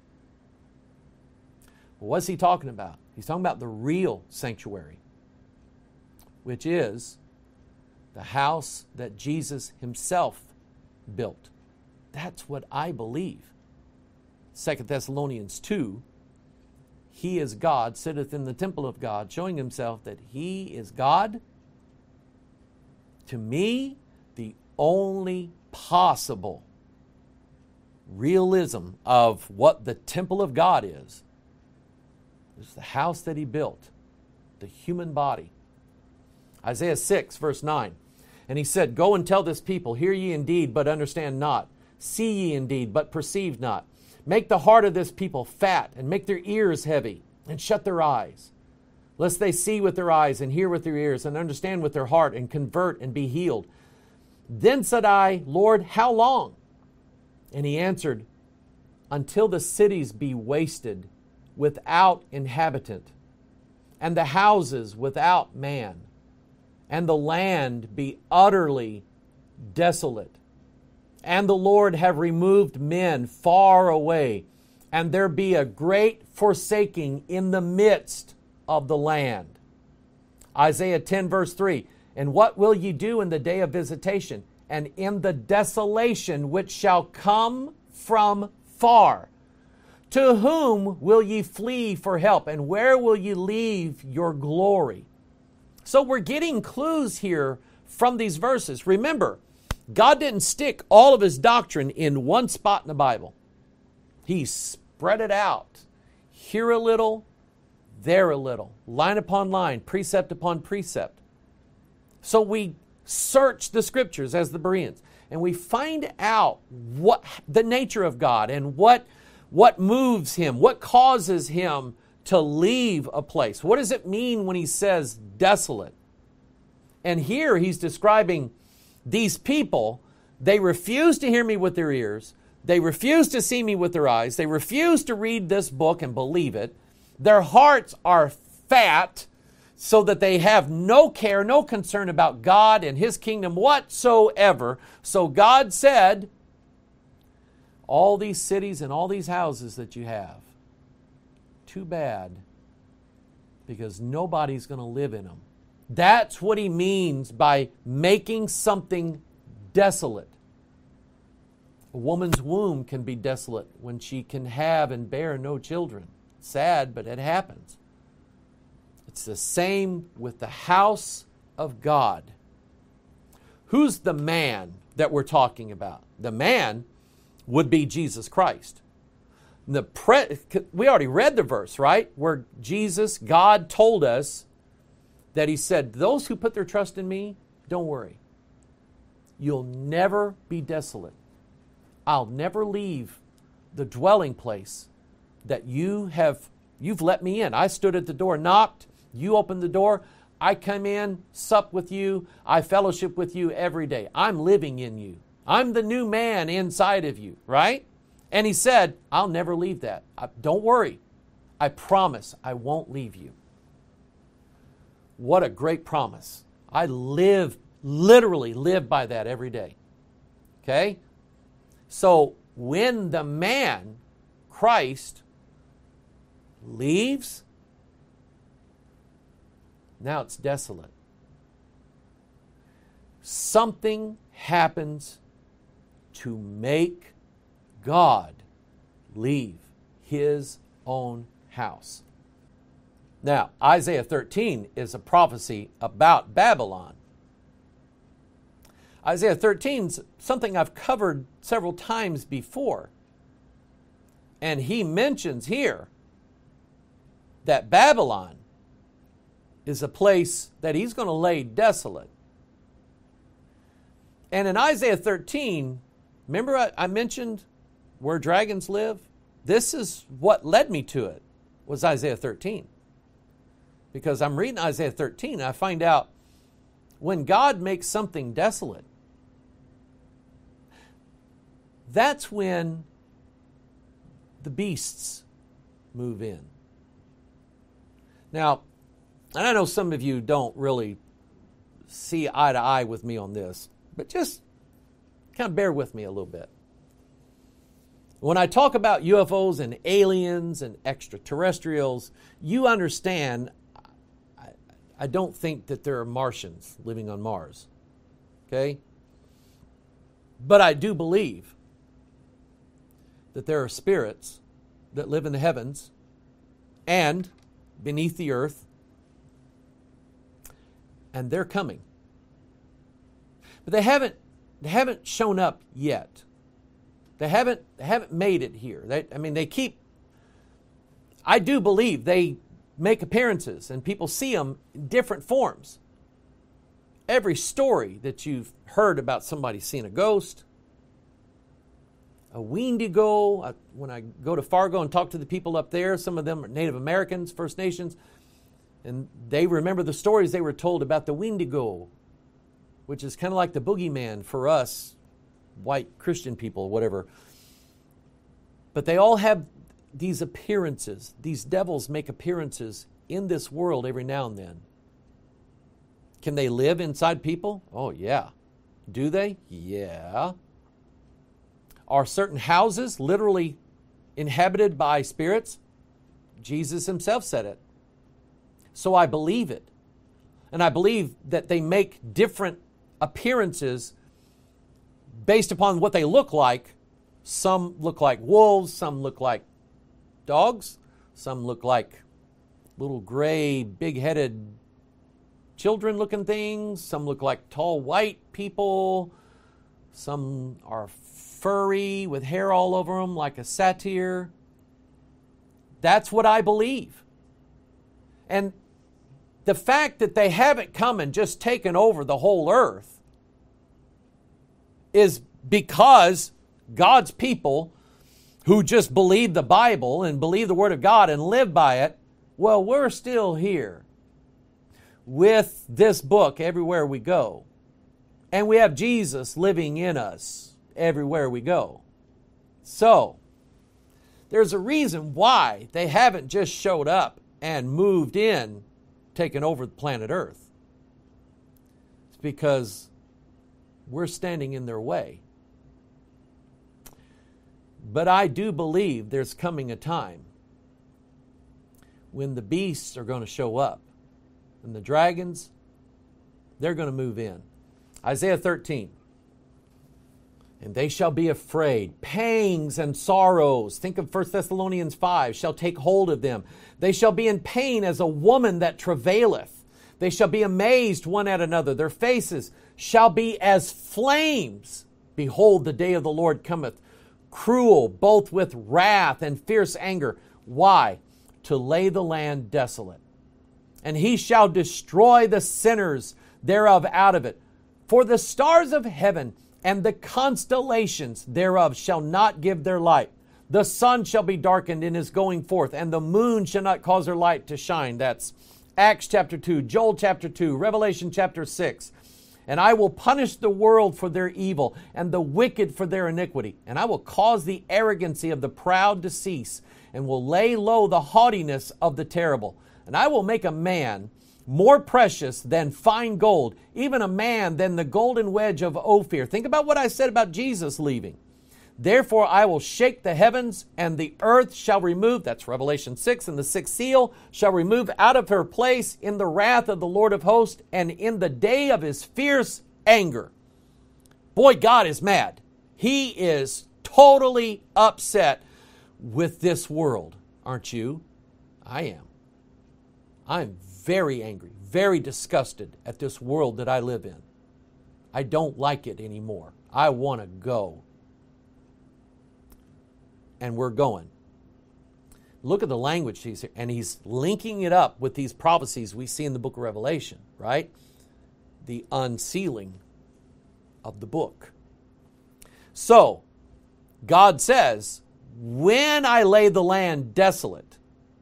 Well, what's he talking about? He's talking about the real sanctuary, which is the house that Jesus himself built. That's what I believe. Second Thessalonians two, He is God, sitteth in the temple of God, showing Himself that He is God. To me, the only possible realism of what the temple of God is, is the house that He built, the human body. Isaiah six, verse nine. And He said, Go and tell this people, hear ye indeed, but understand not. See ye indeed, but perceive not. Make the heart of this people fat, and make their ears heavy, and shut their eyes, lest they see with their eyes, and hear with their ears, and understand with their heart, and convert, and be healed. Then said I, Lord, how long? And He answered, Until the cities be wasted without inhabitant, and the houses without man, and the land be utterly desolate, and the Lord have removed men far away, and there be a great forsaking in the midst of the land. Isaiah ten, verse three. And what will ye do in the day of visitation, and in the desolation which shall come from far? To whom will ye flee for help, and where will ye leave your glory? So we're getting clues here from these verses. Remember, God didn't stick all of His doctrine in one spot in the Bible. He spread it out. Here a little, there a little. Line upon line, precept upon precept. So we search the Scriptures as the Bereans, and we find out what the nature of God and what, what moves Him, what causes Him to leave a place. What does it mean when He says desolate? And here He's describing these people. They refuse to hear Me with their ears. They refuse to see Me with their eyes. They refuse to read this book and believe it. Their hearts are fat, so that they have no care, no concern about God and His kingdom whatsoever. So God said, all these cities and all these houses that you have, too bad, because nobody's going to live in them. That's what He means by making something desolate. A woman's womb can be desolate when she can have and bear no children. Sad, but it happens. It's the same with the house of God. Who's the man that we're talking about? The man would be Jesus Christ. The pre- we already read the verse, right? Where Jesus, God told us that He said, those who put their trust in Me, don't worry. You'll never be desolate. I'll never leave the dwelling place that you have, you've let Me in. I stood at the door, knocked, you opened the door, I come in, sup with you, I fellowship with you every day. I'm living in you. I'm the new man inside of you, right? And He said, I'll never leave that. I, don't worry. I promise I won't leave you. What a great promise. I live, literally live by that every day. Okay? So when the man, Christ, leaves, now it's desolate. Something happens to make God leave His own house. Now, Isaiah thirteen is a prophecy about Babylon. Isaiah thirteen is something I've covered several times before. And he mentions here that Babylon is a place that He's going to lay desolate. And in Isaiah thirteen, remember I, I mentioned where dragons live? This is what led me to it, was Isaiah thirteen. Because I'm reading Isaiah thirteen and I find out when God makes something desolate, that's when the beasts move in. Now, and I know some of you don't really see eye to eye with me on this, but just kind of bear with me a little bit. When I talk about U F Os and aliens and extraterrestrials, you understand I, I don't think that there are Martians living on Mars. Okay? But I do believe that there are spirits that live in the heavens and beneath the earth, and they're coming. But they haven't they haven't shown up yet. They haven't they haven't made it here. They, I mean, they keep. I do believe they make appearances, and people see them in different forms. Every story that you've heard about somebody seeing a ghost, a Wendigo. I, when I go to Fargo and talk to the people up there, some of them are Native Americans, First Nations, and they remember the stories they were told about the Wendigo, which is kind of like the boogeyman for us, white Christian people, whatever. But they all have these appearances. These devils make appearances in this world every now and then. Can they live inside people? Oh, yeah. Do they? Yeah. Are certain houses literally inhabited by spirits? Jesus himself said it. So I believe it. And I believe that they make different appearances based upon what they look like. Some look like wolves, some look like dogs, some look like little gray, big-headed children-looking things, some look like tall white people, some are furry with hair all over them like a satyr. That's what I believe. And the fact that they haven't come and just taken over the whole earth is because God's people who just believe the Bible and believe the Word of God and live by it, well, we're still here with this book everywhere we go. And we have Jesus living in us everywhere we go. So, there's a reason why they haven't just showed up and moved in, taken over the planet Earth. It's because we're standing in their way. But I do believe there's coming a time when the beasts are going to show up and the dragons, they're going to move in. Isaiah thirteen. And they shall be afraid. Pangs and sorrows. Think of First Thessalonians five. Shall take hold of them. They shall be in pain as a woman that travaileth. They shall be amazed one at another. Their faces shall be as flames. Behold, the day of the Lord cometh, cruel, both with wrath and fierce anger. Why? To lay the land desolate. And he shall destroy the sinners thereof out of it. For the stars of heaven and the constellations thereof shall not give their light. The sun shall be darkened in his going forth, and the moon shall not cause her light to shine. That's Acts chapter two, Joel chapter two, Revelation chapter six. And I will punish the world for their evil, and the wicked for their iniquity. And I will cause the arrogancy of the proud to cease, and will lay low the haughtiness of the terrible. And I will make a man more precious than fine gold, even a man than the golden wedge of Ophir. Think about what I said about Jesus leaving. Therefore I will shake the heavens, and the earth shall remove, that's Revelation six, and the sixth seal shall remove out of her place in the wrath of the Lord of hosts, and in the day of his fierce anger. Boy, God is mad. He is totally upset with this world, aren't you? I am. I'm very angry, very disgusted at this world that I live in. I don't like it anymore. I want to go. And we're going. Look at the language he's here, and he's linking it up with these prophecies we see in the book of Revelation, right? The unsealing of the book. So, God says, when I lay the land desolate,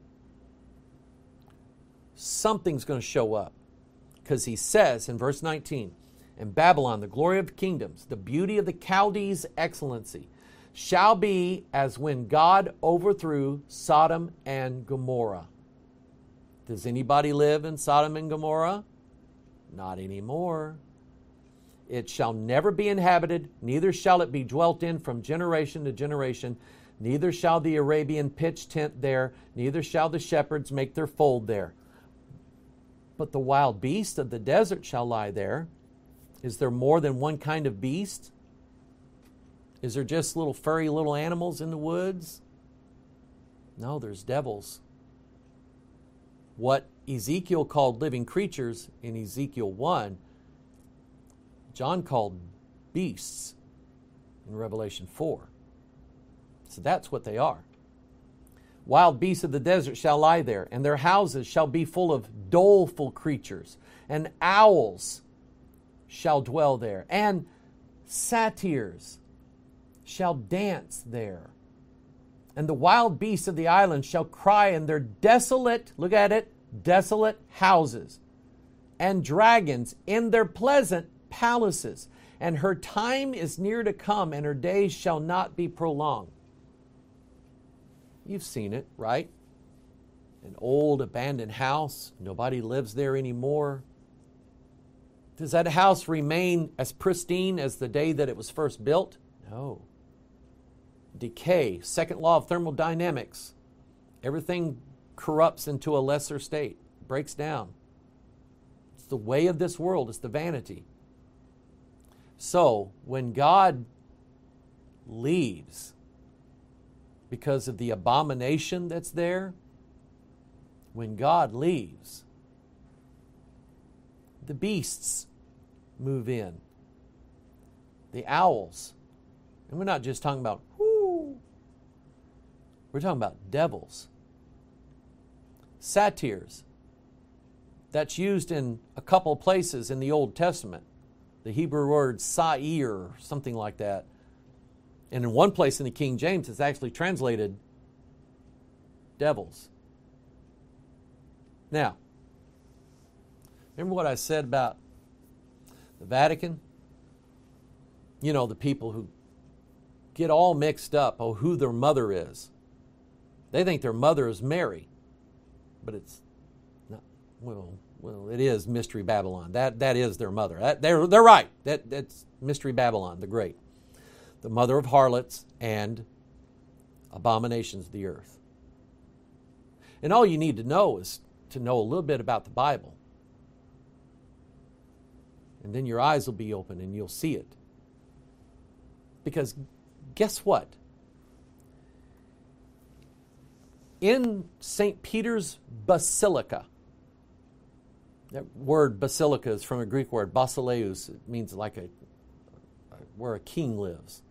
something's going to show up. Because he says in verse nineteen, and Babylon, the glory of kingdoms, the beauty of the Chaldees' excellency, shall be as when God overthrew Sodom and Gomorrah. Does anybody live in Sodom and Gomorrah? Not anymore. It shall never be inhabited, neither shall it be dwelt in from generation to generation. Neither shall the Arabian pitch tent there, neither shall the shepherds make their fold there. But the wild beast of the desert shall lie there. Is there more than one kind of beast? Is there just little furry little animals in the woods? No, there's devils. What Ezekiel called living creatures in Ezekiel one, John called beasts in Revelation four. So that's what they are. Wild beasts of the desert shall lie there, and their houses shall be full of doleful creatures, and owls shall dwell there, and satyrs shall dance there. And the wild beasts of the island shall cry in their desolate, look at it, desolate houses, and dragons in their pleasant palaces. And her time is near to come, and her days shall not be prolonged. You've seen it, right? An old abandoned house. Nobody lives there anymore. Does that house remain as pristine as the day that it was first built? No. Decay, second law of thermodynamics. Everything corrupts into a lesser state, breaks down. It's the way of this world. It's the vanity. So, when God leaves because of the abomination that's there, when God leaves, the beasts move in. The owls. And we're not just talking about, whoo. We're talking about devils. Satyrs. That's used in a couple places in the Old Testament. The Hebrew word sa'ir, or something like that. And in one place in the King James, it's actually translated devils. Now, remember what I said about the Vatican? You know, the people who get all mixed up on who their mother is. They think their mother is Mary, but it's not. Well, well, it is Mystery Babylon. That that is their mother. That, they're they're right. That that's Mystery Babylon, the Great, the mother of harlots and abominations of the earth. And all you need to know is to know a little bit about the Bible. And then your eyes will be open and you'll see it. Because guess what? In Saint Peter's Basilica, that word basilica is from a Greek word, basileus. It means like a where a king lives.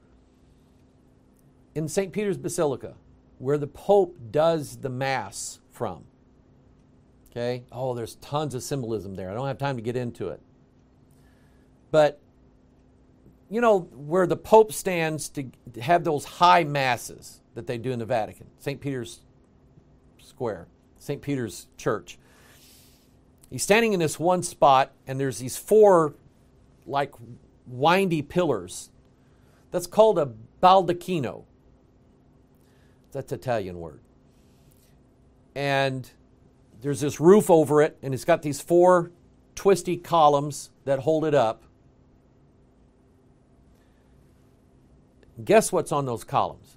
In Saint Peter's Basilica, where the Pope does the Mass from. Okay? Oh, there's tons of symbolism there. I don't have time to get into it. But, you know, where the Pope stands to have those high masses that they do in the Vatican, Saint Peter's Square, Saint Peter's Church. He's standing in this one spot, and there's these four, like, windy pillars. That's called a baldacchino. That's an Italian word. And there's this roof over it, and it's got these four twisty columns that hold it up. Guess what's on those columns?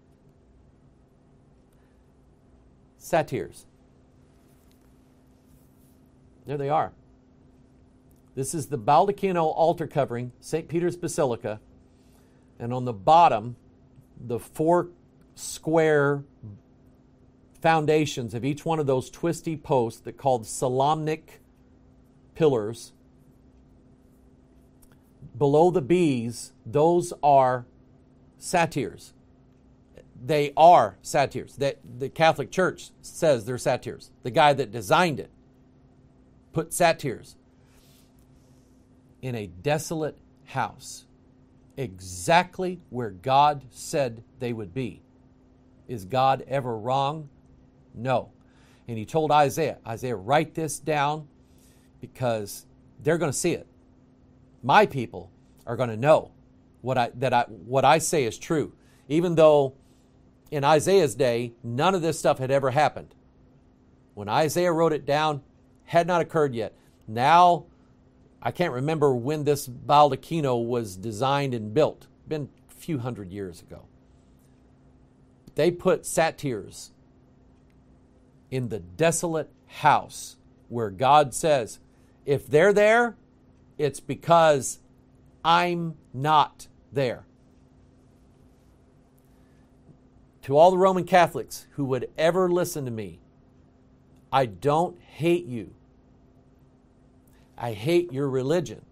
Satyrs. There they are. This is the baldacchino altar covering, Saint Peter's Basilica. And on the bottom, the four square foundations of each one of those twisty posts that called Solamnic pillars. Below the bees, those are satyrs. They are satyrs. That the Catholic Church says they're satyrs. The guy that designed it put satyrs in a desolate house, exactly where God said they would be. Is God ever wrong? No. And he told Isaiah, Isaiah, write this down because they're going to see it. My people are going to know what I that I what I say is true, even though in Isaiah's day none of this stuff had ever happened. When Isaiah wrote it down, had not occurred yet. Now, I can't remember when this baldacchino was designed and built. Been a few hundred years ago. They put satyrs in the desolate house where God says, if they're there, it's because I'm not there. to all the Roman Catholics who would ever listen to me, I don't hate you. I hate your religion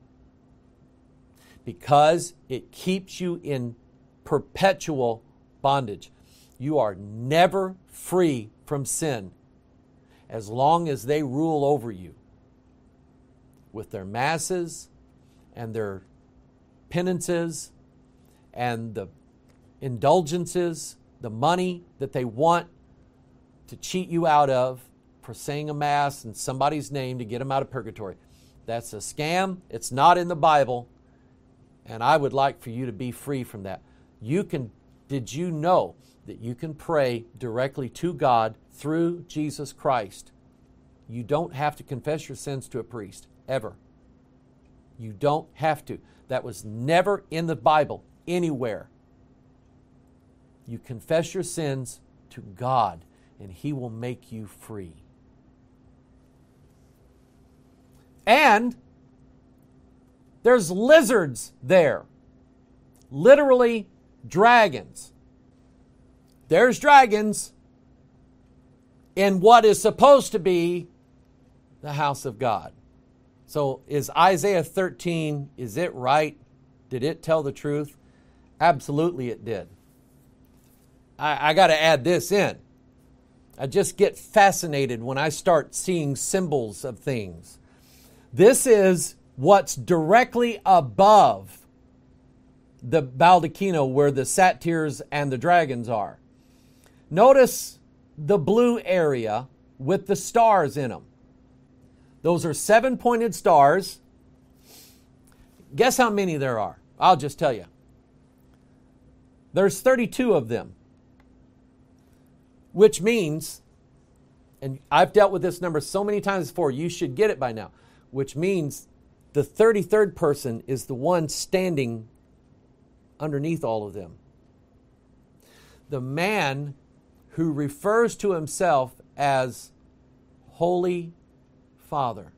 because it keeps you in perpetual bondage. You are never free from sin as long as they rule over you with their masses and their penances and the indulgences, the money that they want to cheat you out of for saying a mass in somebody's name to get them out of purgatory. That's a scam. It's not in the Bible. And I would like for you to be free from that. You can, did you know that you can pray directly to God through Jesus Christ? You don't have to confess your sins to a priest, ever. You don't have to. That was never in the Bible, anywhere. You confess your sins to God, and He will make you free. And there's lizards there. Literally dragons. There's dragons in what is supposed to be the house of God. So is Isaiah thirteen, is it right? Did it tell the truth? Absolutely it did. I, I got to add this in. I just get fascinated when I start seeing symbols of things. This is what's directly above the baldacchino where the satyrs and the dragons are. Notice the blue area with the stars in them. Those are seven-pointed stars. Guess how many there are? I'll just tell you. There's thirty-two of them. Which means, and I've dealt with this number so many times before, you should get it by now. Which means the thirty-third person is the one standing underneath all of them. The man who refers to himself as Holy Father.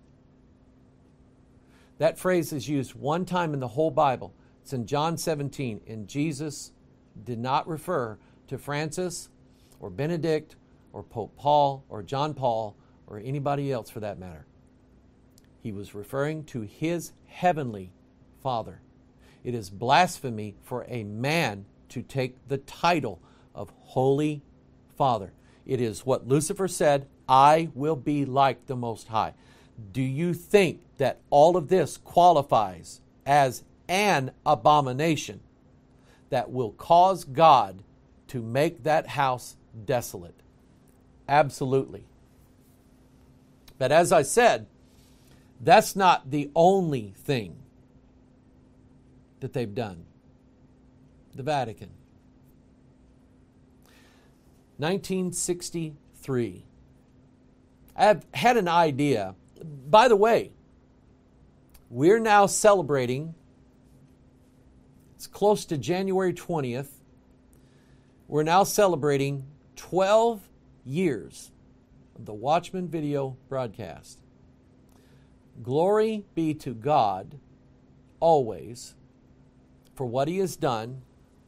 That phrase is used one time in the whole Bible. It's in John seventeen, and Jesus did not refer to Francis or Benedict or Pope Paul or John Paul or anybody else for that matter. He was referring to his heavenly Father. It is blasphemy for a man to take the title of Holy Father. It is what Lucifer said, I will be like the Most High. Do you think that all of this qualifies as an abomination that will cause God to make that house desolate? Absolutely. But as I said, that's not the only thing that they've done. The Vatican. nineteen sixty-three. I've had an idea. By the way, we're now celebrating, it's close to January twentieth. We're now celebrating twelve years of the Watchman video broadcast. Glory be to God always for what He has done.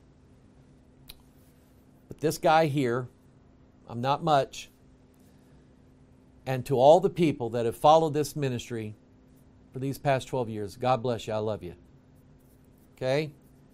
But this guy here, I'm not much. And to all the people that have followed this ministry for these past twelve years, God bless you. I love you. Okay?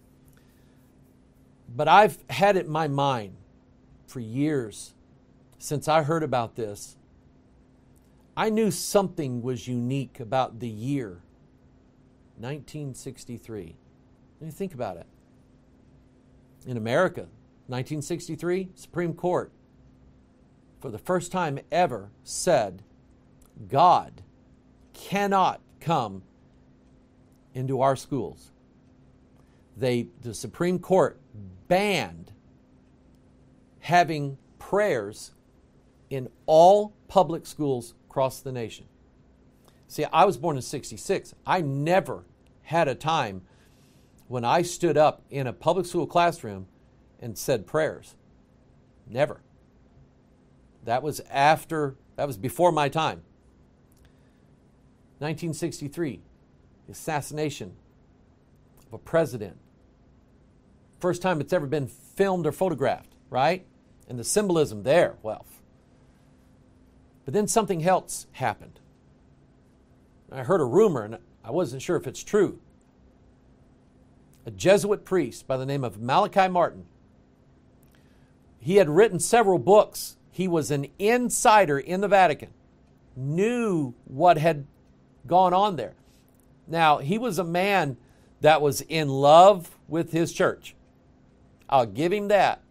But I've had it in my mind for years since I heard about this. I knew something was unique about the year nineteen sixty-three. Let me think about it. In America, nineteen sixty-three, Supreme Court, for the first time ever, said God cannot come into our schools. They, the Supreme Court banned having prayers in all public schools across the nation. See, I was born in sixty-six. I never had a time when I stood up in a public school classroom and said prayers. Never. That was after, that was before my time. nineteen sixty-three, the assassination of a president. First time it's ever been filmed or photographed, right? and the symbolism there, well. But then something else happened. I heard a rumor, and I wasn't sure if it's true. A Jesuit priest by the name of Malachi Martin. He had written several books. He was an insider in the Vatican, knew what had gone on there. Now, he was a man that was in love with his church. I'll give him that.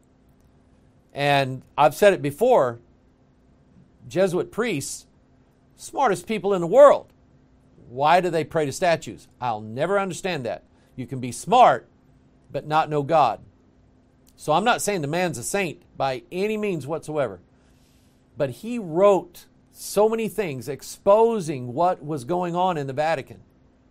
And I've said it before, Jesuit priests, smartest people in the world. Why do they pray to statues? I'll never understand that. You can be smart, but not know God. So I'm not saying the man's a saint by any means whatsoever. But he wrote so many things exposing what was going on in the Vatican.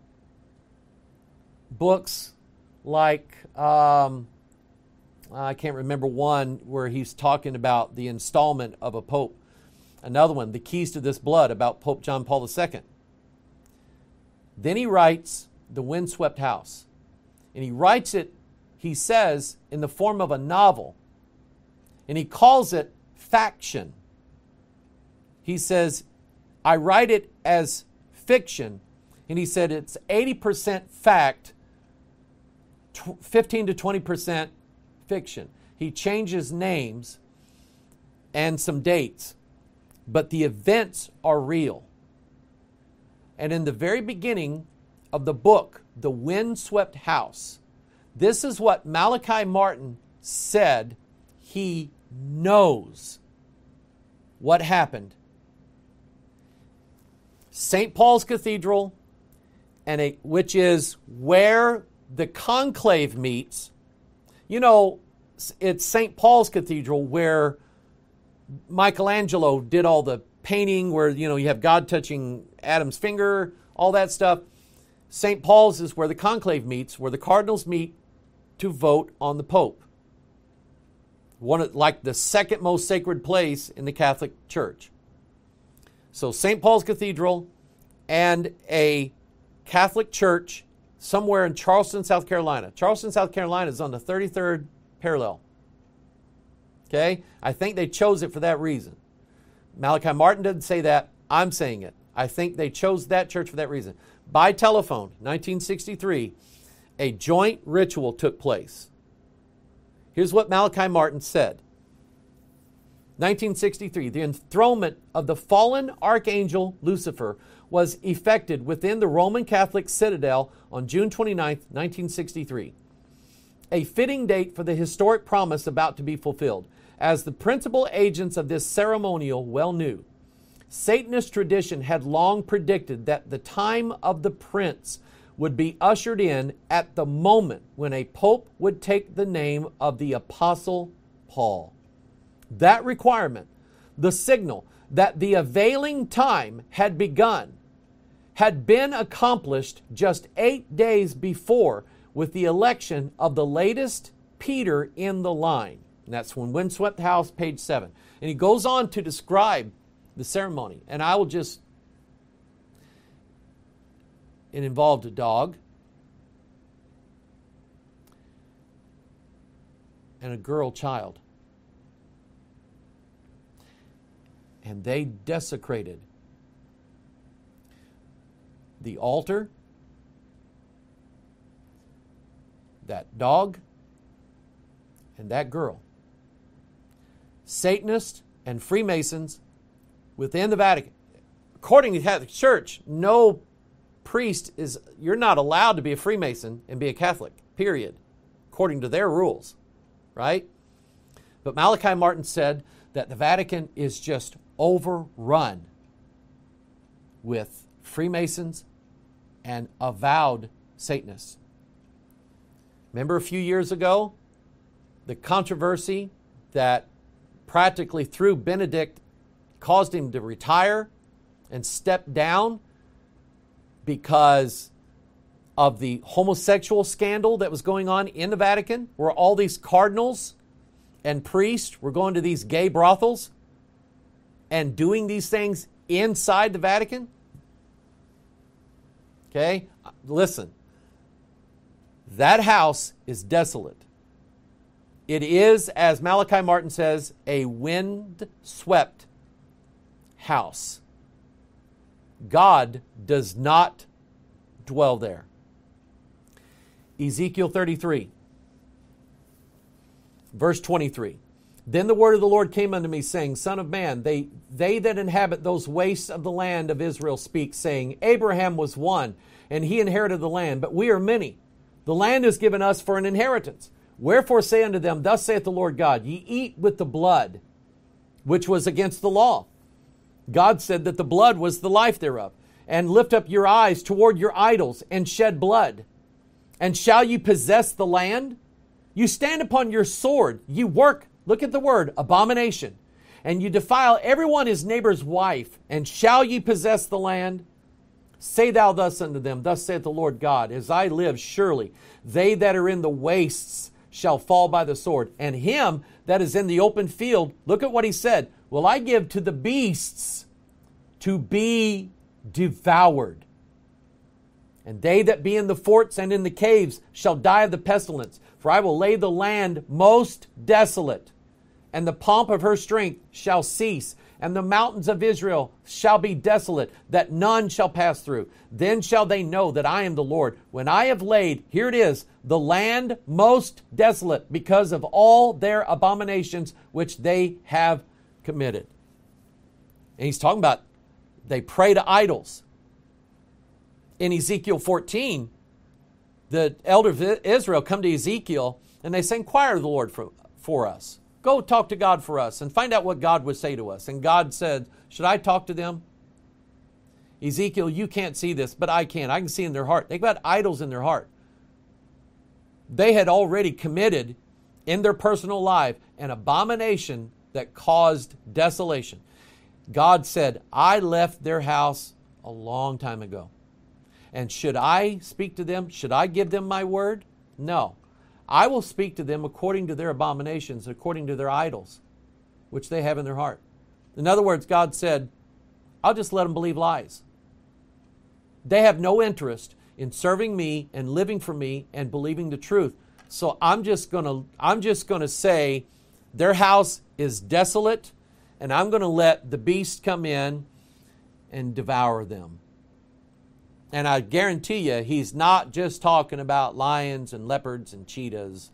Books like, um, I can't remember one where he's talking about the installment of a pope. Another one, The Keys to This Blood, about Pope John Paul the Second. Then he writes The Windswept House. And he writes it, he says, in the form of a novel. And he calls it faction. He says, I write it as fiction. And he said it's eighty percent fact, fifteen to twenty percent fiction. He changes names and some dates, but the events are real. And in the very beginning of the book, The Windswept House, this is what Malachi Martin said he knows what happened. Saint Paul's Cathedral, and a, which is where the conclave meets. You know, it's Saint Paul's Cathedral where Michelangelo did all the painting where, you know, you have God touching Adam's finger, all that stuff. Saint Paul's is where the conclave meets, where the cardinals meet to vote on the Pope. One of, like the second most sacred place in the Catholic Church. So Saint Paul's Cathedral and a Catholic church somewhere in Charleston, South Carolina. Charleston, South Carolina is on the thirty-third parallel. Okay? I think they chose it for that reason. Malachi Martin didn't say that. I'm saying it. I think they chose that church for that reason. By telephone, nineteen sixty-three, a joint ritual took place. Here's what Malachi Martin said. nineteen sixty-three, the enthronement of the fallen archangel Lucifer was effected within the Roman Catholic citadel on June twenty-ninth, nineteen sixty-three. A fitting date for the historic promise about to be fulfilled. As the principal agents of this ceremonial well knew, Satanist tradition had long predicted that the time of the prince would be ushered in at the moment when a pope would take the name of the Apostle Paul. That requirement, the signal that the availing time had begun, had been accomplished just eight days before with the election of the latest Peter in the line. And that's when Windswept House, page seven. And he goes on to describe the ceremony. And I will just... It involved a dog and a girl child. And they desecrated the altar, that dog, and that girl. Satanists and Freemasons within the Vatican. According to the Catholic Church, no priest is, you're not allowed to be a Freemason and be a Catholic, period, according to their rules, right? But Malachi Martin said that the Vatican is just overrun with Freemasons and avowed Satanists. Remember a few years ago, the controversy that practically threw Benedict, caused him to retire and step down because of the homosexual scandal that was going on in the Vatican, where all these cardinals and priests were going to these gay brothels and doing these things inside the Vatican? Okay, listen. That house is desolate. It is, as Malachi Martin says, a wind-swept house. God does not dwell there. Ezekiel thirty-three, verse twenty-three. Then the word of the Lord came unto me, saying, Son of man, they, they that inhabit those wastes of the land of Israel speak, saying, Abraham was one, and he inherited the land, but we are many. The land is given us for an inheritance. Wherefore say unto them, Thus saith the Lord God, Ye eat with the blood, which was against the law. God said that the blood was the life thereof. And lift up your eyes toward your idols, and shed blood. And shall you possess the land? You stand upon your sword, you work, look at the word, abomination. And you defile every one his neighbor's wife, and shall ye possess the land? Say thou thus unto them, Thus saith the Lord God, As I live, surely they that are in the wastes shall fall by the sword, and him that is in the open field, look at what he said, will I give to the beasts to be devoured. And they that be in the forts and in the caves shall die of the pestilence, for I will lay the land most desolate, and the pomp of her strength shall cease, and the mountains of Israel shall be desolate, that none shall pass through. Then shall they know that I am the Lord, when I have laid, here it is, the land most desolate, because of all their abominations which they have committed. And he's talking about they pray to idols. In Ezekiel fourteen, the elders of Israel come to Ezekiel and they say, Inquire of the Lord for, for us. Go talk to God for us and find out what God would say to us. And God said, should I talk to them? Ezekiel, you can't see this, but I can. I can see in their heart. They've got idols in their heart. They had already committed in their personal life an abomination that caused desolation. God said, I left their house a long time ago. And should I speak to them? Should I give them my word? No. I will speak to them according to their abominations, according to their idols, which they have in their heart. In other words, God said, I'll just let them believe lies. They have no interest in serving me and living for me and believing the truth. So I'm just going to I'm just going to say their house is desolate, and I'm going to let the beast come in and devour them. And I guarantee you, he's not just talking about lions and leopards and cheetahs.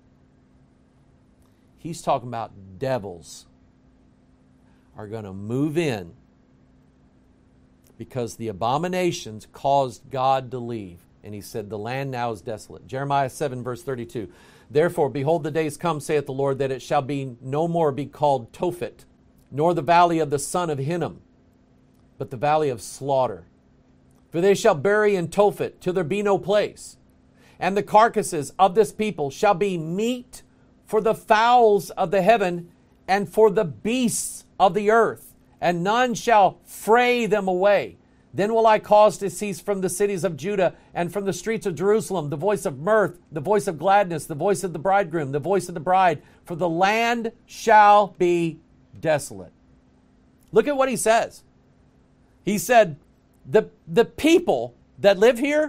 He's talking about devils are going to move in because the abominations caused God to leave. And he said, the land now is desolate. Jeremiah seven, verse thirty-two. Therefore, behold, the days come, saith the Lord, that it shall be no more be called Tophet, nor the valley of the son of Hinnom, but the valley of slaughter. For they shall bury in Tophet till there be no place. And the carcasses of this people shall be meat for the fowls of the heaven and for the beasts of the earth, and none shall fray them away. Then will I cause to cease from the cities of Judah and from the streets of Jerusalem the voice of mirth, the voice of gladness, the voice of the bridegroom, the voice of the bride, for the land shall be desolate. Look at what he says. He said, the, the people that live here,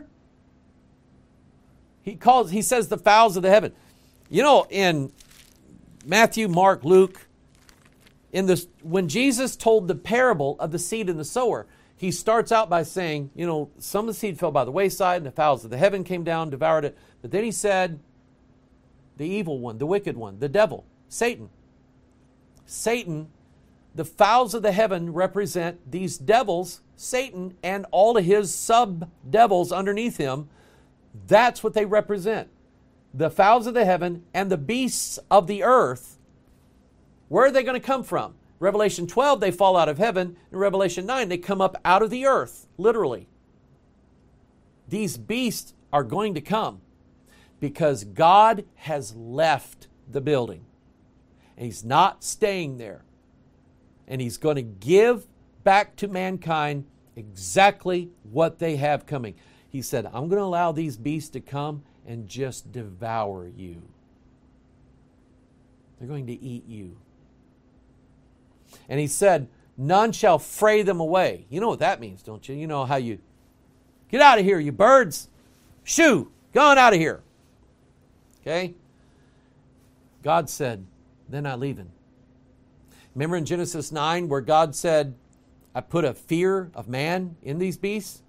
he calls, he says the fowls of the heaven. You know, in Matthew, Mark, Luke, in this, when Jesus told the parable of the seed and the sower, he starts out by saying, you know, some of the seed fell by the wayside and the fowls of the heaven came down, devoured it. But then he said, the evil one, the wicked one, the devil, Satan. Satan, the fowls of the heaven represent these devils, Satan, and all of his sub-devils underneath him. That's what they represent. The fowls of the heaven and the beasts of the earth. Where are they going to come from? Revelation twelve, they fall out of heaven. In Revelation nine, they come up out of the earth, literally. These beasts are going to come because God has left the building. And He's not staying there. And He's going to give back to mankind exactly what they have coming. He said, I'm going to allow these beasts to come and just devour you. They're going to eat you. And he said, none shall fray them away. You know what that means, don't you? You know how you, get out of here, you birds. Shoo, gone out of here. Okay? God said, they're not leaving. Remember in Genesis nine where God said, I put a fear of man in these beasts?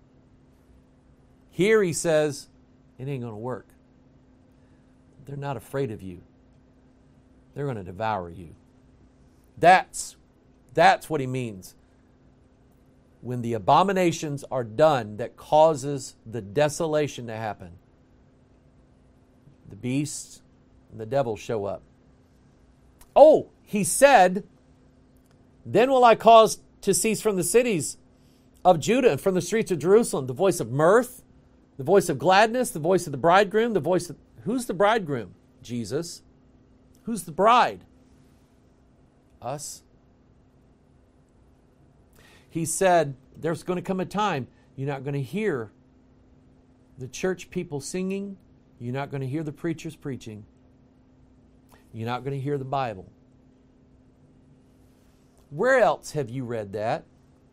Here he says, it ain't going to work. They're not afraid of you. They're going to devour you. That's, that's what he means. When the abominations are done that causes the desolation to happen, the beasts and the devil show up. Oh, he said, then will I cause to cease from the cities of Judah and from the streets of Jerusalem the voice of mirth, the voice of gladness, the voice of the bridegroom, the voice of... Who's the bridegroom? Jesus. Who's the bride? Us. He said, there's going to come a time you're not going to hear the church people singing. You're not going to hear the preachers preaching. You're not going to hear the Bible. Where else have you read that?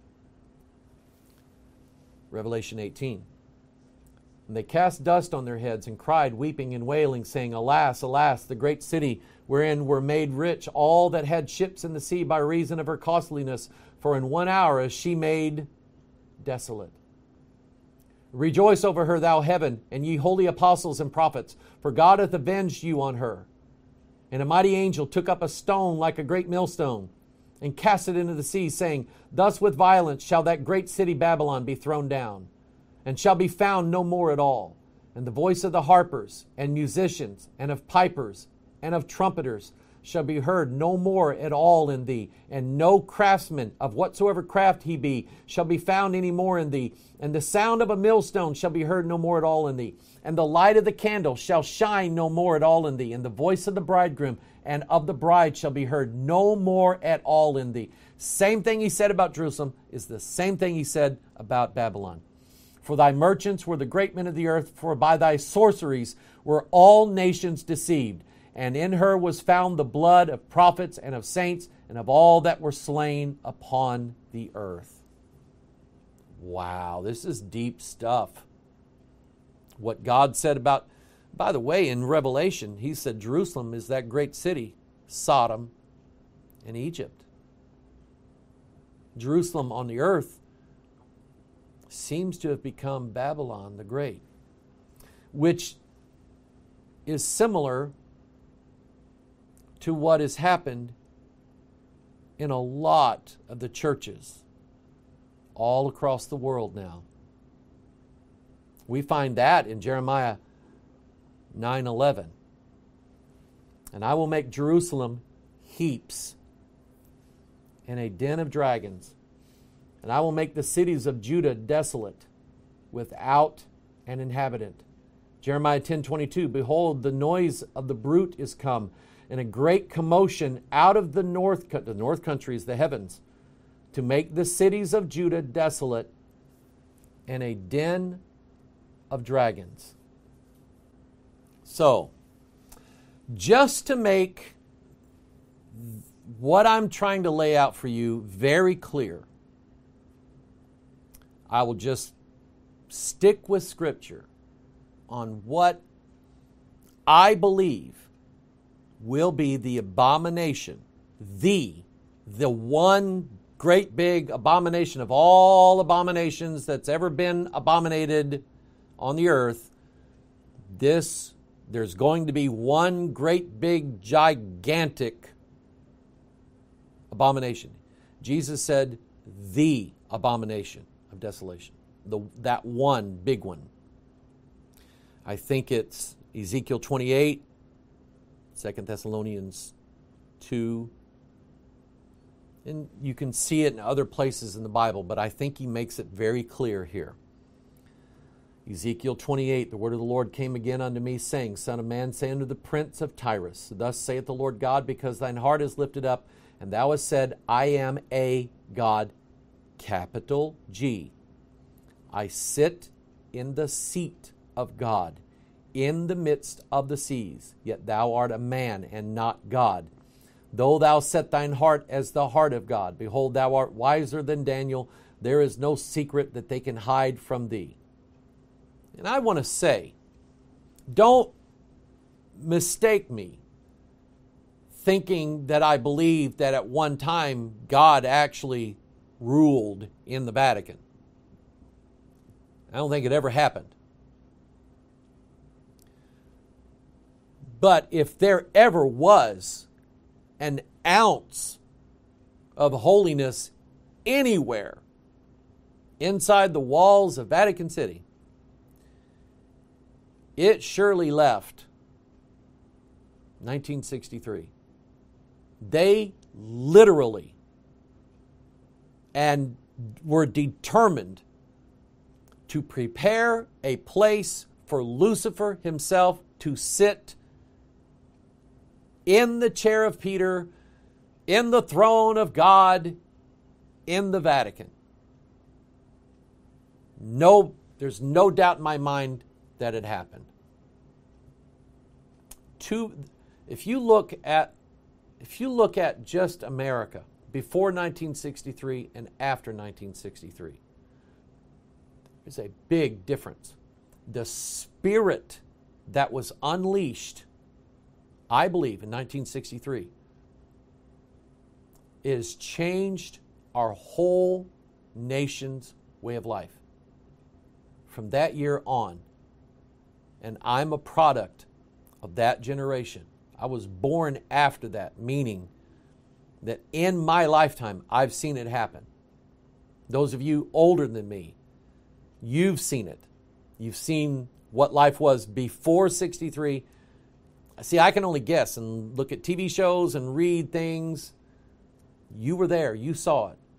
Revelation eighteen. And they cast dust on their heads and cried, weeping and wailing, saying, Alas, alas, the great city wherein were made rich all that had ships in the sea by reason of her costliness. For in one hour is she made desolate. Rejoice over her, thou heaven, and ye holy apostles and prophets, for God hath avenged you on her. And a mighty angel took up a stone like a great millstone, and cast it into the sea, saying, Thus with violence shall that great city Babylon be thrown down, and shall be found no more at all. And the voice of the harpers, and musicians, and of pipers, and of trumpeters, shall be heard no more at all in thee, and no craftsman of whatsoever craft he be shall be found any more in thee. And the sound of a millstone shall be heard no more at all in thee, and the light of the candle shall shine no more at all in thee, and the voice of the bridegroom and of the bride shall be heard no more at all in thee. Same thing he said about Jerusalem is the same thing he said about Babylon. For thy merchants were the great men of the earth, for by thy sorceries were all nations deceived. And in her was found the blood of prophets and of saints and of all that were slain upon the earth. Wow, this is deep stuff. What God said about, by the way, in Revelation, he said Jerusalem is that great city, Sodom and Egypt. Jerusalem on the earth seems to have become Babylon the Great, which is similar to what has happened in a lot of the churches all across the world now. We find that in Jeremiah nine eleven. And I will make Jerusalem heaps and a den of dragons, and I will make the cities of Judah desolate, without an inhabitant. Jeremiah ten twenty-two, Behold, the noise of the bruit is come, and a great commotion out of the north, the north countries, the heavens, to make the cities of Judah desolate, and a den of dragons. So, just to make what I'm trying to lay out for you very clear, I will just stick with Scripture on what I believe will be the abomination, the, the one great big abomination of all abominations that's ever been abominated on the earth. This, there's going to be one great big gigantic abomination. Jesus said, the abomination of desolation. The, that one big one. I think it's Ezekiel twenty-eight, Second Thessalonians two. And you can see it in other places in the Bible, but I think he makes it very clear here. Ezekiel twenty-eight, the word of the Lord came again unto me, saying, Son of man, say unto the prince of Tyrus, Thus saith the Lord God, because thine heart is lifted up, and thou hast said, I am a God, capital G. I sit in the seat of God, in the midst of the seas, yet thou art a man and not God. Though thou set thine heart as the heart of God, behold, thou art wiser than Daniel. There is no secret that they can hide from thee. And I want to say, don't mistake me thinking that I believe that at one time God actually ruled in the Vatican. I don't think it ever happened. But if there ever was an ounce of holiness anywhere inside the walls of Vatican City, it surely left nineteen sixty-three. They literally and were determined to prepare a place for Lucifer himself to sit in the chair of Peter, in the throne of God, in the Vatican. No, there's no doubt in my mind that it happened. Two, if you look at, if you look at just America before nineteen sixty-three and after nineteen sixty-three, there's a big difference. The spirit that was unleashed, I believe, in nineteen sixty-three, is changed our whole nation's way of life. From that year on, and I'm a product of that generation. I was born after that, meaning that in my lifetime, I've seen it happen. Those of you older than me, you've seen it. You've seen what life was before sixty-three. See, I can only guess and look at T V shows and read things. You were there. You saw it.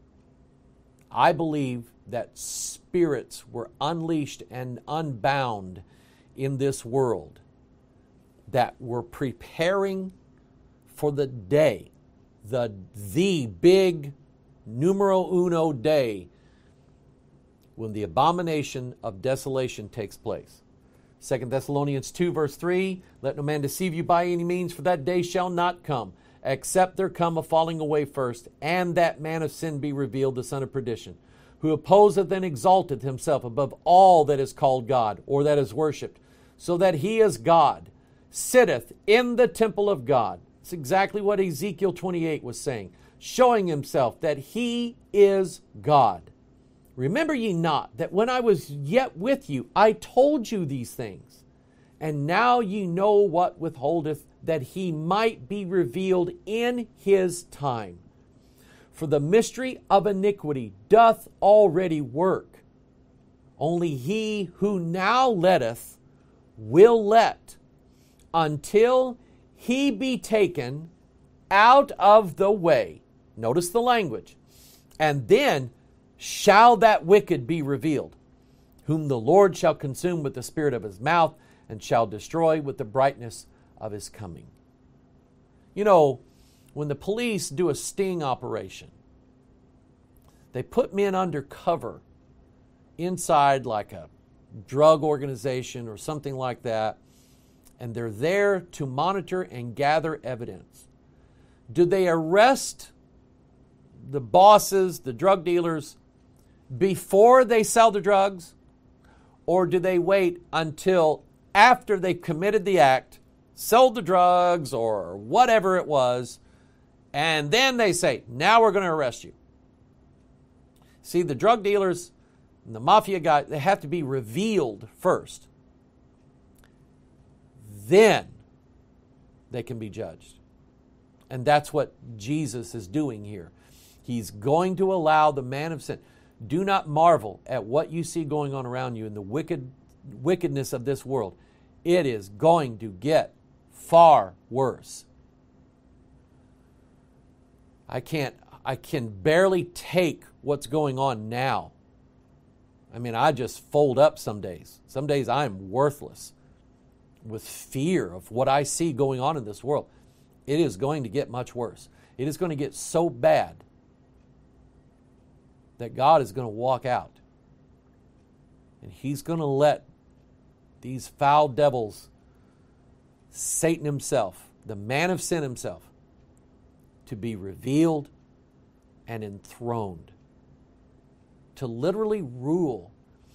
I believe that spirits were unleashed and unbound in this world that were preparing for the day, the, the big numero uno day when the abomination of desolation takes place. Second Thessalonians two, verse three, let no man deceive you by any means, for that day shall not come, except there come a falling away first, and that man of sin be revealed, the son of perdition, who opposeth and exalteth himself above all that is called God, or that is worshipped, so that he is God, sitteth in the temple of God. It's exactly what Ezekiel twenty-eight was saying, showing himself that he is God. Remember ye not that when I was yet with you, I told you these things, and now ye know what withholdeth, that he might be revealed in his time. For the mystery of iniquity doth already work. Only he who now letteth will let, until he be taken out of the way. Notice the language. And then shall that wicked be revealed, whom the Lord shall consume with the spirit of his mouth, and shall destroy with the brightness of his coming. You know, when the police do a sting operation, they put men under cover inside like a drug organization or something like that, and they're there to monitor and gather evidence. Do they arrest the bosses, the drug dealers, before they sell the drugs? Or do they wait until after they've committed the act, sold the drugs or whatever it was, and then they say, now we're going to arrest you? See, the drug dealers and the mafia guys, they have to be revealed first. Then they can be judged. And that's what Jesus is doing here. He's going to allow the man of sin. Do not marvel at what you see going on around you in the wicked wickedness of this world. It is going to get far worse. I can't, I can barely take what's going on now. I mean, I just fold up some days. Some days I'm worthless with fear of what I see going on in this world. It is going to get much worse. It is going to get so bad that God is going to walk out. And he's going to let these foul devils, Satan himself, the man of sin himself, to be revealed and enthroned, to literally rule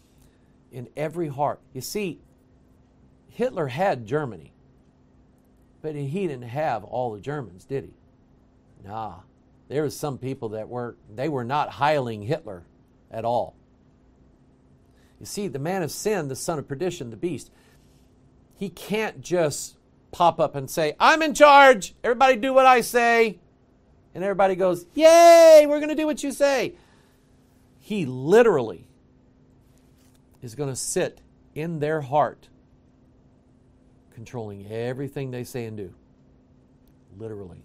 in every heart. You see, Hitler had Germany. But he didn't have all the Germans, did he? Nah. There was some people that were, they were not Heiling Hitler at all. You see, the man of sin, the son of perdition, the beast, he can't just pop up and say, I'm in charge, everybody do what I say. And everybody goes, yay, we're going to do what you say. He literally is going to sit in their heart, controlling everything they say and do. Literally.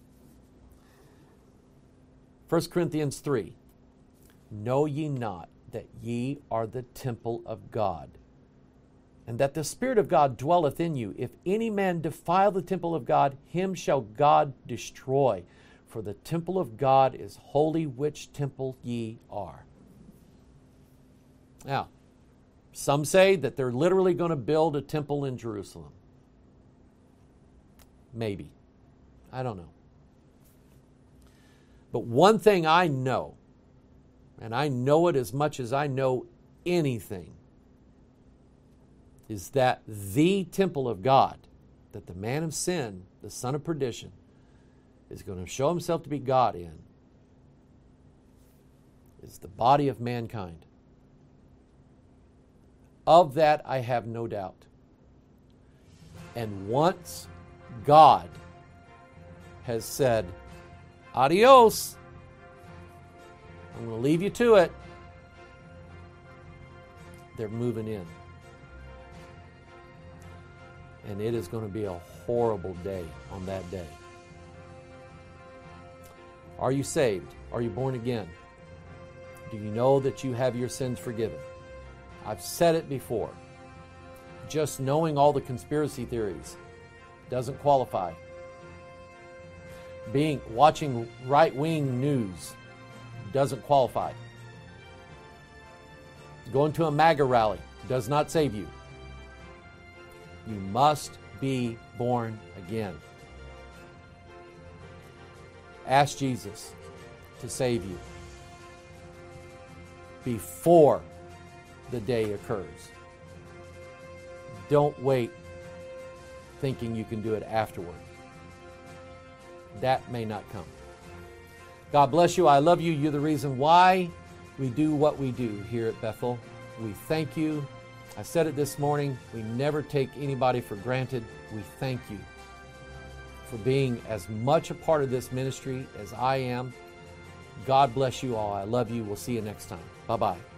First Corinthians three, know ye not that ye are the temple of God, and that the Spirit of God dwelleth in you? If any man defile the temple of God, him shall God destroy. For the temple of God is holy, which temple ye are. Now, some say that they're literally going to build a temple in Jerusalem. Maybe. I don't know. But one thing I know, and I know it as much as I know anything, is that the temple of God, that the man of sin, the son of perdition, is going to show himself to be God in, is the body of mankind. Of that I have no doubt. And once God has said, adios, I'm going to leave you to it, they're moving in. And it is going to be a horrible day on that day. Are you saved? Are you born again? Do you know that you have your sins forgiven? I've said it before. Just knowing all the conspiracy theories doesn't qualify. Being watching right-wing news doesn't qualify. Going to a MAGA rally does not save you. You must be born again. Ask Jesus to save you before the day occurs. Don't wait thinking you can do it afterward. That may not come. God bless you. I love you. You're the reason why we do what we do here at Bethel. We thank you. I said it this morning. We never take anybody for granted. We thank you for being as much a part of this ministry as I am. God bless you all. I love you. We'll see you next time. Bye-bye.